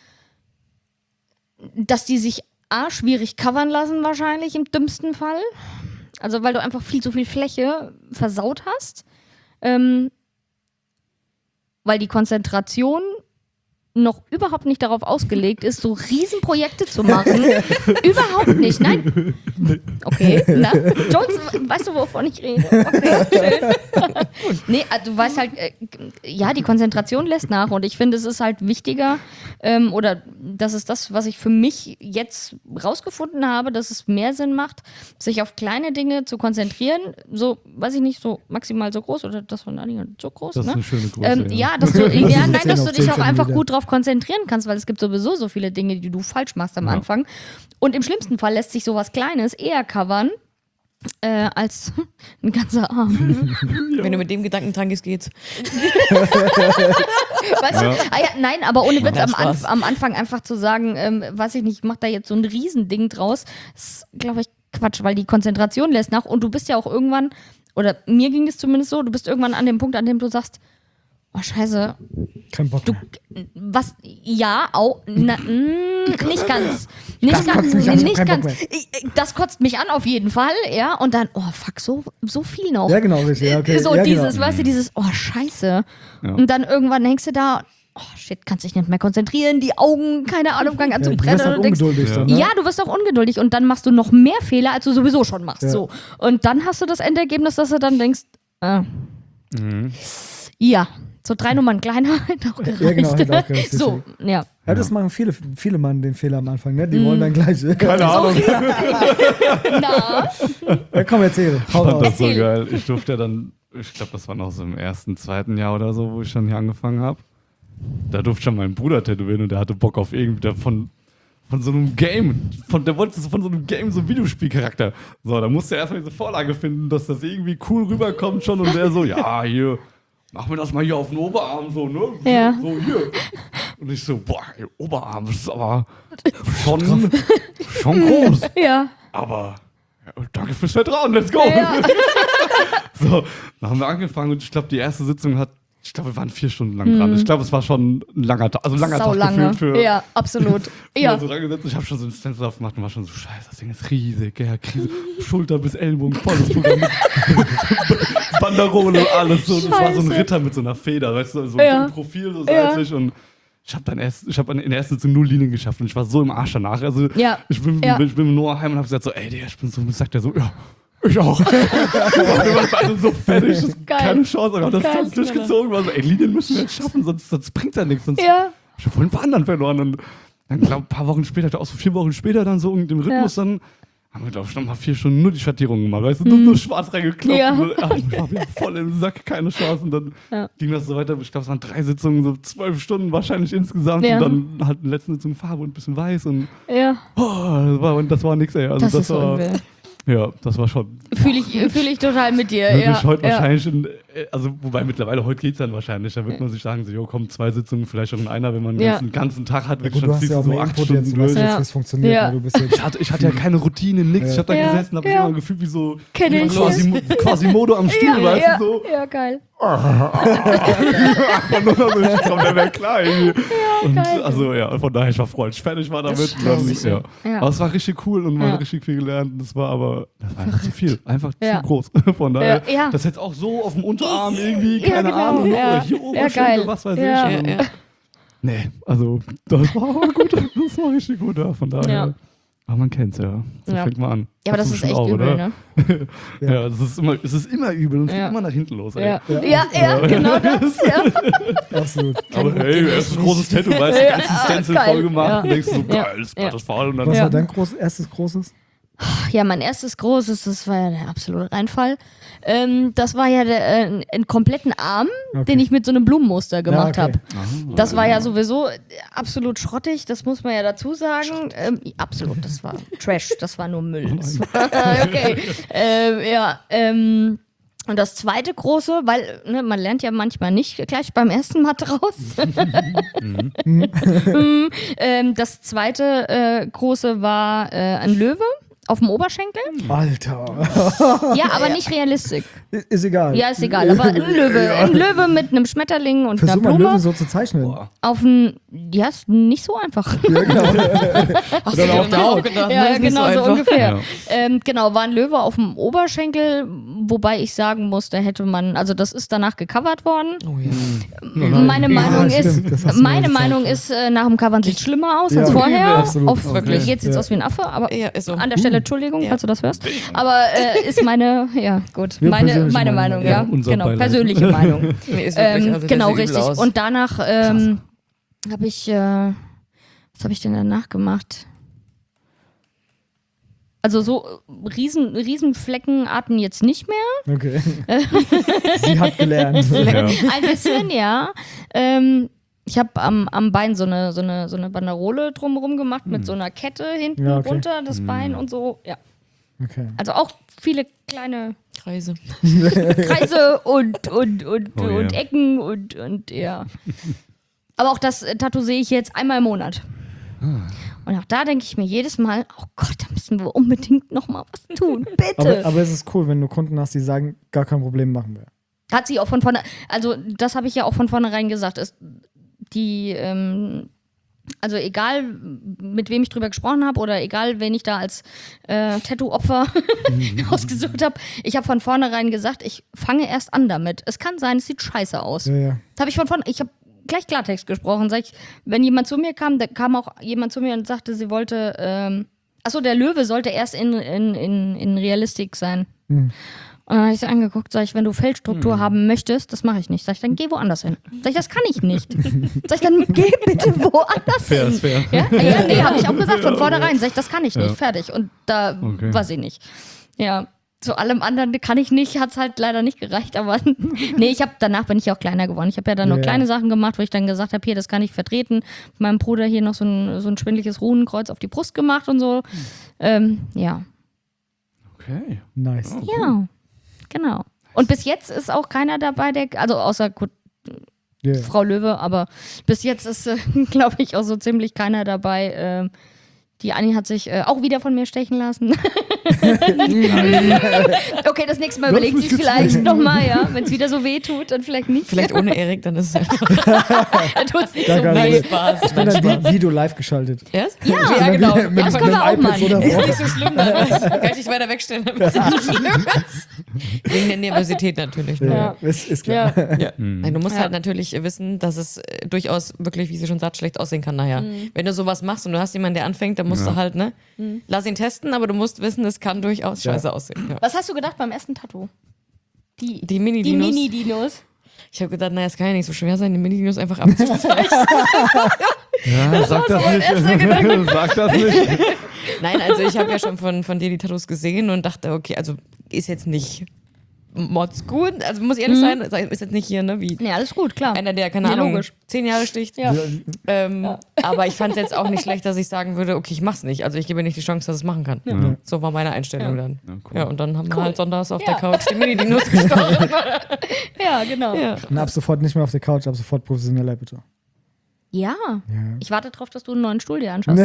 dass die sich A, schwierig covern lassen wahrscheinlich im dümmsten Fall. Also weil du einfach viel zu viel Fläche versaut hast. Ähm, weil die Konzentration noch überhaupt nicht darauf ausgelegt ist, so Riesenprojekte zu machen. Überhaupt nicht, nein. Okay, na, Jones, weißt du, wovon ich rede? Okay, schön. Nee, also du weißt halt, äh, ja, die Konzentration lässt nach und ich finde, es ist halt wichtiger, ähm, oder das ist das, was ich für mich jetzt rausgefunden habe, dass es mehr Sinn macht, sich auf kleine Dinge zu konzentrieren, so, weiß ich nicht, so maximal so groß oder das von Anni so groß, Das ist ne? eine schöne Größe. Ähm, ja. ja, dass du, ja, nein, zehn dass auf du dich zehn auch einfach Zentimeter. gut drauf konzentrieren kannst, weil es gibt sowieso so viele Dinge, die du falsch machst am Ja. Anfang. Und im schlimmsten Fall lässt sich sowas Kleines eher covern äh, als ein ganzer Arm. Wenn du mit dem Gedanken dran gehst, geht's. Weißt du? Ja. Ah, ja, nein, aber ohne Witz, Ja, am, Spaß. Anf am Anfang einfach zu sagen, ähm, weiß ich nicht, ich mach da jetzt so ein Riesending draus, ist, glaube ich, Quatsch, weil die Konzentration lässt nach und du bist ja auch irgendwann, oder mir ging es zumindest so, du bist irgendwann an dem Punkt, an dem du sagst, oh scheiße, Kein Bock du, mehr. was, ja, auch, na, mm, nicht ganz. Nicht Das ganz, kotzt mich an, ich hab nicht keinen Bock ganz. Ich- ich- Das kotzt mich an auf jeden Fall, ja. Und dann, oh fuck, so, so viel noch. Ja, genau, richtig. Ja, okay. So ja, dieses, genau. weißt du, dieses, oh scheiße. Ja. Und dann irgendwann hängst du da, oh shit, kannst dich nicht mehr konzentrieren, die Augen, keine Ahnung, fangen an Ja, zu du brennen. wirst halt und denkst, ungeduldig Ja. dann, ne? ja, du wirst auch ungeduldig und dann machst du noch mehr Fehler, als du sowieso schon machst. Ja. So. Und dann hast du das Endergebnis, dass du dann denkst, äh, Mhm. ja, so drei Nummern kleiner hätte auch gereicht. Ja, genau, hätte auch gereicht, So, ja. Ja, das machen viele, viele Mann den Fehler am Anfang, ne? Die wollen dann gleich. Keine Ahnung. Na, Ja, komm, erzähl. Hau Ich fand raus. das so Erzähl. geil. Ich durfte ja dann, ich glaube, das war noch so im ersten, zweiten Jahr oder so, wo ich dann hier angefangen habe. Da durfte schon mein Bruder tätowieren und der hatte Bock auf irgendwie der von, von so einem Game. Von, der wollte so von so einem Game, so einem Videospielcharakter. So, da musste er erstmal diese Vorlage finden, dass das irgendwie cool rüberkommt schon und der so, ja, hier, mach mir das mal hier auf den Oberarm, so, ne? Ja. So hier. Und ich so, boah, ey, Oberarm, das ist aber schon, schon groß. ja. Aber ja, danke fürs Vertrauen, let's go. Ja. So, dann haben wir angefangen und ich glaube, die erste Sitzung hat, ich glaube, wir waren vier Stunden lang dran. Ich glaube, es war schon ein langer Tag, also ein langer Sau Tag lange. gefühlt für. Ja, absolut. für Ja. So rangesetzt. Ich habe schon so einen Stencil aufgemacht und war schon so, scheiße, das Ding ist riesig, ja, Krise, Schulter bis Ellbogen, volles Programm mit Banderole und alles so. Das war so ein Scheiße. Ritter mit so einer Feder, weißt du, so Ja. ein Profil so Ja. seitlich und ich habe dann erst, ich habe in der ersten Sitzung null Linien geschafft und ich war so im Arsch danach. Also Ja. ich bin, Ja. ich bin mit Noah heim und habe gesagt so, ey, Digga, ich bin so, sagt er so, ja, ich auch. Wir waren beide so fertig, das Geil. keine Chance, aber das Geil, hat durchgezogen. War so, ey, Linien müssen wir jetzt schaffen, sonst, sonst bringt ja nichts. Sonst Ja. ich habe voll ein paar anderen verloren. Und dann, glaube ein paar Wochen später, auch so vier Wochen später, dann so in dem Rhythmus, dann haben wir, glaube ich, noch mal vier Stunden nur die Schattierung gemacht. Weißt du, nur, nur schwarz reingeklopft. Ja. Und so, ach, ich war wieder voll im Sack, keine Chance. Und dann Ja. ging das so weiter. Ich glaube, es waren drei Sitzungen, so zwölf Stunden wahrscheinlich insgesamt. Ja. Und dann halt in der letzten Sitzung Farbe und ein bisschen weiß. Und Ja. oh, das war, und das war nix, ey. Also Das, das, ist so war, übel. ja, das war schon. Fühle ich, fühl ich total mit dir. Würde Ja. ich heute ja. wahrscheinlich, in, also wobei mittlerweile heute geht's dann wahrscheinlich, da wird man sich sagen, so, jo, komm, zwei Sitzungen, vielleicht auch in einer, wenn man Ja. den ganzen Tag hat, Ja, wirklich gut, du schon hast ziehst ja du auch so mehr acht Input Stunden jetzt, du weißt durch. jetzt, Ja. wie es funktioniert. Ja. Ne? Du bist jetzt Ich hatte, ich hatte ja keine Routine, nix. Ich hab da Ja. gesessen, hab mich Ja. immer gefühlt wie so Kenn ich. quasi, quasi Modo am Stuhl, Ja, weißt ja, du, so. ja, geil. Einfach nur noch so, ich komm, der wäre klar irgendwie. Und geil. also ja, von daher, ich war froh, als ich fertig war damit. Das Und dann, glaub ich. ja. Ja. Aber es war richtig cool und man Ja. hat richtig viel gelernt. Das war aber, das war einfach zu viel. Einfach Ja. zu groß. Von daher, Ja, ja. das jetzt auch so auf dem Unterarm irgendwie, Ja, keine genau, Ahnung, ja. oder hier Ja, Oberschenkel, geil. was weiß Ja. ich. Und Ja, dann, ja. Nee, also das war aber gut. Das war richtig gut, ja, von daher. Ja. Aber man kennt's ja. So Ja. fängt man an. Ja, aber das Hast du ist bestimmt echt auch, übel, oder? ne? Ja. Ja, das ist immer, es ist immer übel und es Ja. geht immer nach hinten los. Ey. Ja. Ja, ja, genau das. Ja. absolut. Aber hey, erstes großes Tattoo, weißt du, die Ja, ganzen Stencil geil. voll gemacht Ja. und denkst so, Ja. geil, das Ja. das Fall. Und dann Was Ja. war dein groß, erstes großes? Ja, mein erstes großes, das war ja der absolute Reinfall. Ähm, das war ja der, äh, einen kompletten Arm, Okay. den ich mit so einem Blumenmuster gemacht okay. habe. Das war ja sowieso absolut schrottig, das muss man ja dazu sagen. Ähm, absolut, das war Trash, das war nur Müll. Das war, okay. ähm, ja, ähm, und das zweite große, weil ne, man lernt ja manchmal nicht gleich beim ersten Mal draus. Mm, ähm, das zweite äh, große war äh, ein Löwe auf dem Oberschenkel. Alter. Ja, aber nicht realistisch. Ist egal. Ja, ist egal. Aber ein Löwe. Ein Löwe mit einem Schmetterling und Versuch einer mal einen Blume. Löwen so zu zeichnen. Boah. Auf ein. Ja, ist nicht so einfach. Hast du dir auf der Haut gedacht, Ja, ne? Ist nicht genau, so, einfach. ungefähr. Ja. Ähm, genau, war ein Löwe auf dem Oberschenkel, wobei ich sagen muss, da hätte man, also das ist danach gecovert worden. Oh ja. Meine Meinung Ja, ist, stimmt, das hast du mir meine gezeigt, Meinung ja. ist, äh, nach dem Covern sieht es schlimmer aus Ja, als vorher. absolut. Auf, Wirklich. Jetzt sieht es Ja. aus wie ein Affe, aber Ja, ist so. an der Stelle, Entschuldigung, Ja. falls du das hörst. Aber äh, ist meine, ja gut, Ja, meine, persönliche meine Meinung, Meinung, ja. ja. Unser Genau, Beileid. persönliche Meinung. Nee, ist wirklich, ähm, also der genau, sieht übel richtig. aus. Und danach ähm, habe ich, äh, was habe ich denn danach gemacht? Also so äh, riesen, Riesenfleckenarten jetzt nicht mehr. Okay. Sie hat gelernt. Ja. Ein bisschen, ja. Ähm, ich habe am, am Bein so eine, so, eine, so eine Banderole drumherum gemacht mit so einer Kette hinten Ja, okay. runter, das Bein und so. Ja. Okay. Also auch viele kleine Kreise. Kreise und, und, und, Oh, und ja. Ecken und, und ja. Aber auch das äh, Tattoo sehe ich jetzt einmal im Monat. Und auch da denke ich mir jedes Mal, oh Gott, da müssen wir unbedingt noch mal was tun. Bitte. Aber, aber es ist cool, wenn du Kunden hast, die sagen, gar kein Problem, machen wir. Hat sie auch von vorne, also das habe ich ja auch von vornherein gesagt, ist die, ähm, also egal mit wem ich drüber gesprochen habe oder egal wen ich da als äh, Tattoo-Opfer ausgesucht habe, ich habe von vornherein gesagt, ich fange erst an damit. Es kann sein, es sieht scheiße aus. Ja, ja. Das habe ich von vornherein, ich habe gleich Klartext gesprochen. Sag ich, wenn jemand zu mir kam, da kam auch jemand zu mir und sagte, sie wollte, ähm, achso, der Löwe sollte erst in, in, in, in Realistik sein. Hm. Und dann habe ich sie angeguckt, sag ich, wenn du Feldstruktur hm. haben möchtest, das mache ich nicht. Sag ich, dann geh woanders hin. Sag ich, das kann ich nicht. Sag ich, dann geh bitte woanders Fair hin. ist fair. Ja, ja nee, habe ich auch gesagt von vornherein. Sag ich, das kann ich nicht. Ja. Fertig. Und da Okay. weiß ich nicht. Ja, zu allem anderen kann ich nicht, hat es halt leider nicht gereicht. Aber nee, ich habe danach bin ich auch kleiner geworden. Ich habe ja dann noch Ja. kleine Sachen gemacht, wo ich dann gesagt habe, hier, das kann ich vertreten. Mit meinem Bruder hier noch so ein, so ein schwindliches Runenkreuz auf die Brust gemacht und so. Ähm, ja. Okay. Nice. Oh, Ja, genau. Und bis jetzt ist auch keiner dabei, der, also außer gut, Yeah. Frau Löwe, aber bis jetzt ist, äh, glaube ich, auch so ziemlich keiner dabei. Ähm, die Anni hat sich äh, auch wieder von mir stechen lassen. Okay, das nächste Mal Lass überlegt mich sie jetzt vielleicht stechen. nochmal, ja. Wenn es wieder so weh tut, dann vielleicht nicht. Vielleicht ohne Erik, dann ist es einfach. Dann tut es nicht Da so kann weh. ich- Spaß. Ich bin dann wie, wie du live geschaltet. Yes? Ja, ja, genau. Mit, mit, das mit können wir auch einem iPad machen. oder Ist so. nicht so schlimm, dann kann ich nicht weiter wegstellen, damit es nicht so schlimm ist. Wegen der Nervosität natürlich. Ne? Ja, ist, ist klar. Ja. Ja. Nein, du musst Ja. halt natürlich wissen, dass es äh, durchaus wirklich, wie sie schon sagt, schlecht aussehen kann nachher. Wenn du sowas machst und du hast jemanden, der anfängt, dann musst Ja. du halt, ne, lass ihn testen, aber du musst wissen, es kann durchaus Ja. scheiße aussehen. Ja. Was hast du gedacht beim ersten Tattoo? Die, Die die Mini-Dinos. Mini-Dinos. Ich habe gedacht, naja, es kann ja nicht so schwer sein, die Mini-Dinos einfach abzuzeichnen. Ja, sag das so mein nicht. erster Gedanke. Sag das nicht. Nein, also ich habe ja schon von, von dir die Tattoos gesehen und dachte, okay, also ist jetzt nicht Mods gut, also muss ehrlich sein, ist jetzt nicht hier, ne, wie Nee, alles gut, klar. einer, der, keine Ja, Ahnung, logisch. zehn Jahre sticht. Ja. Ähm, Aber ich fand es jetzt auch nicht schlecht, dass ich sagen würde, okay, ich mach's nicht. Also ich gebe nicht die Chance, dass es machen kann. Ja. So war meine Einstellung dann. Ja, cool. Ja, und dann haben wir Cool. halt sonntags auf Ja. der Couch die Mini-Dinos gestochen. Ja, genau. ja. Und ab sofort nicht mehr auf der Couch, ab sofort professioneller bitte. Ja. Ja. Ich warte drauf, dass du einen neuen Stuhl dir anschaust.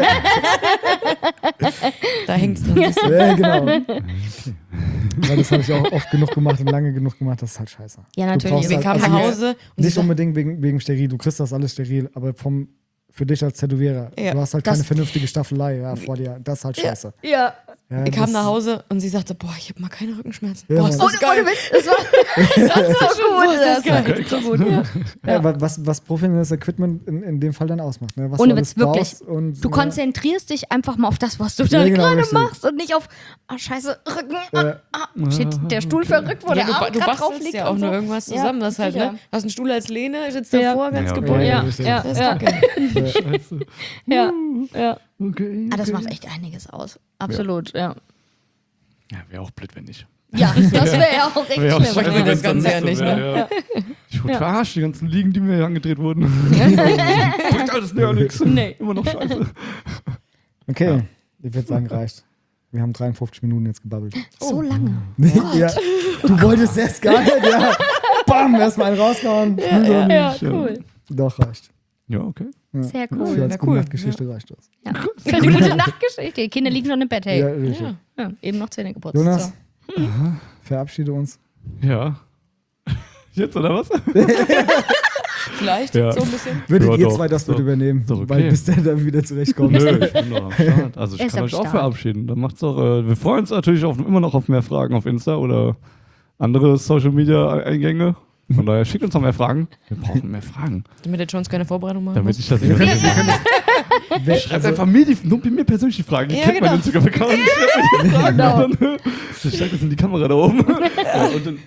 Da hängt's dann. ein bisschen. Ja, genau. Weil das habe ich auch oft genug gemacht und lange genug gemacht, das ist halt scheiße. Ja, Du natürlich. brauchst Wir halt- kamen also nach jetzt Hause und sie Nicht sagt, unbedingt wegen, wegen steril, du kriegst das alles steril, aber vom, für dich als Tätowierer, Ja. du hast halt Das- keine vernünftige Staffelei ja, vor dir, das ist halt scheiße. Ja. Ja, wir kamen das- nach Hause und sie sagte, boah, ich habe mal keine Rückenschmerzen. Ja, Boah, ist Mann. das geil. Das war, das war so gut. Das ist geil. war echt so gut. Ja. Ja, wa- was, was professionelles Equipment in, in dem Fall dann ausmacht. Ne? Was Ohne du alles Witz, wirklich. brauchst Und, Du ne? konzentrierst dich einfach mal auf das, was du Ja, da genau, gerade richtig. machst und nicht auf, ah, scheiße, Rücken, ah, Äh, ah, shit, der Stuhl verrückt, wo Ja, der du, ba- Arm du grad drauf bastelst liegt ja auch und nur so. irgendwas Ja, zusammen. Das halt, sicher. ne? Hast einen Stuhl als Lehne, sitzt Ja. davor, ganz Ja, okay. gebunden. Ja, richtig. ja, Das ist ja, kacke. Scheiße. ja, ja. Okay. Ah, das okay. macht echt einiges aus. Absolut, ja. Ja, wäre auch blöd, wenn nicht. Ja, das wäre ja auch echt Wär auch schlimm. scheiße, wenn das Ganze ja so nicht, wär, ne? ja. Ich wurde Ja. verarscht, die ganzen Liegen, die mir hier angedreht wurden. Bringt alles ja nichts. Nee. Immer noch scheiße. Okay, ich würde sagen, reicht. Wir haben dreiundfünfzig Minuten jetzt gebabbelt. So lange. Ja, du wolltest erst gar nicht, ja. Bam, erstmal einen rausgehauen. Ja, ja, cool. Doch, reicht. Ja, okay. Ja. Sehr Für cool. als Ja, gute cool. Nachtgeschichte reicht das. Ja. Für eine gute Nachtgeschichte. Die Kinder liegen schon im Bett, hey. Ja, Ja, richtig. eben noch Zähne geputzt. Jonas, So. verabschiede uns. Ja. Jetzt oder was? Vielleicht Ja. so ein bisschen. Würdet Ja, ihr doch, zwei das ist doch- bitte übernehmen, ist doch okay. weil bis der dann wieder zurechtkommt. Nö, ich bin doch am Start. Also ich Er ist kann am euch auch Start. verabschieden. Dann macht's doch. Äh, wir freuen uns natürlich auf, immer noch auf mehr Fragen auf Insta oder andere Social Media Eingänge. Von daher schickt uns noch mehr Fragen. Wir brauchen mehr Fragen. Damit der Jones keine Vorbereitung machen Damit muss. ich das nicht mehr Wer- Schreibt also, einfach mir, die, nur mir persönlich die Fragen. Ihr Ja, kennt genau. meinen Instagram-Account. Ich schreibe mir die Fragen. Genau. Und dann, ich steig das in die Kamera da oben. Ja, und dann,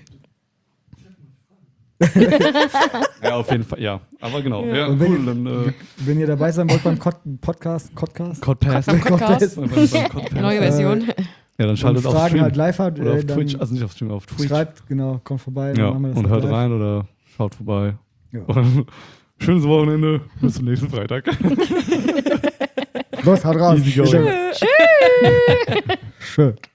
ja, auf jeden Fall, ja. Aber genau. Ja, Und wenn cool. ihr- Dann, äh, wenn ihr dabei sein wollt beim Cod Podcast, Podcast, Codpass. Beim Podcast. Beim- beim Codpass. Neue Version. Ja, dann und schaltet auf Fragen Stream. halt live hat, Oder äh, auf dann Twitch, also nicht auf Stream, auf Twitch. schreibt, genau, kommt vorbei. dann Ja, machen wir das und halt hört live. rein oder schaut vorbei. Ja. Und schönes Wochenende. Bis zum nächsten Freitag. Los, haut raus. Easy going. Schön.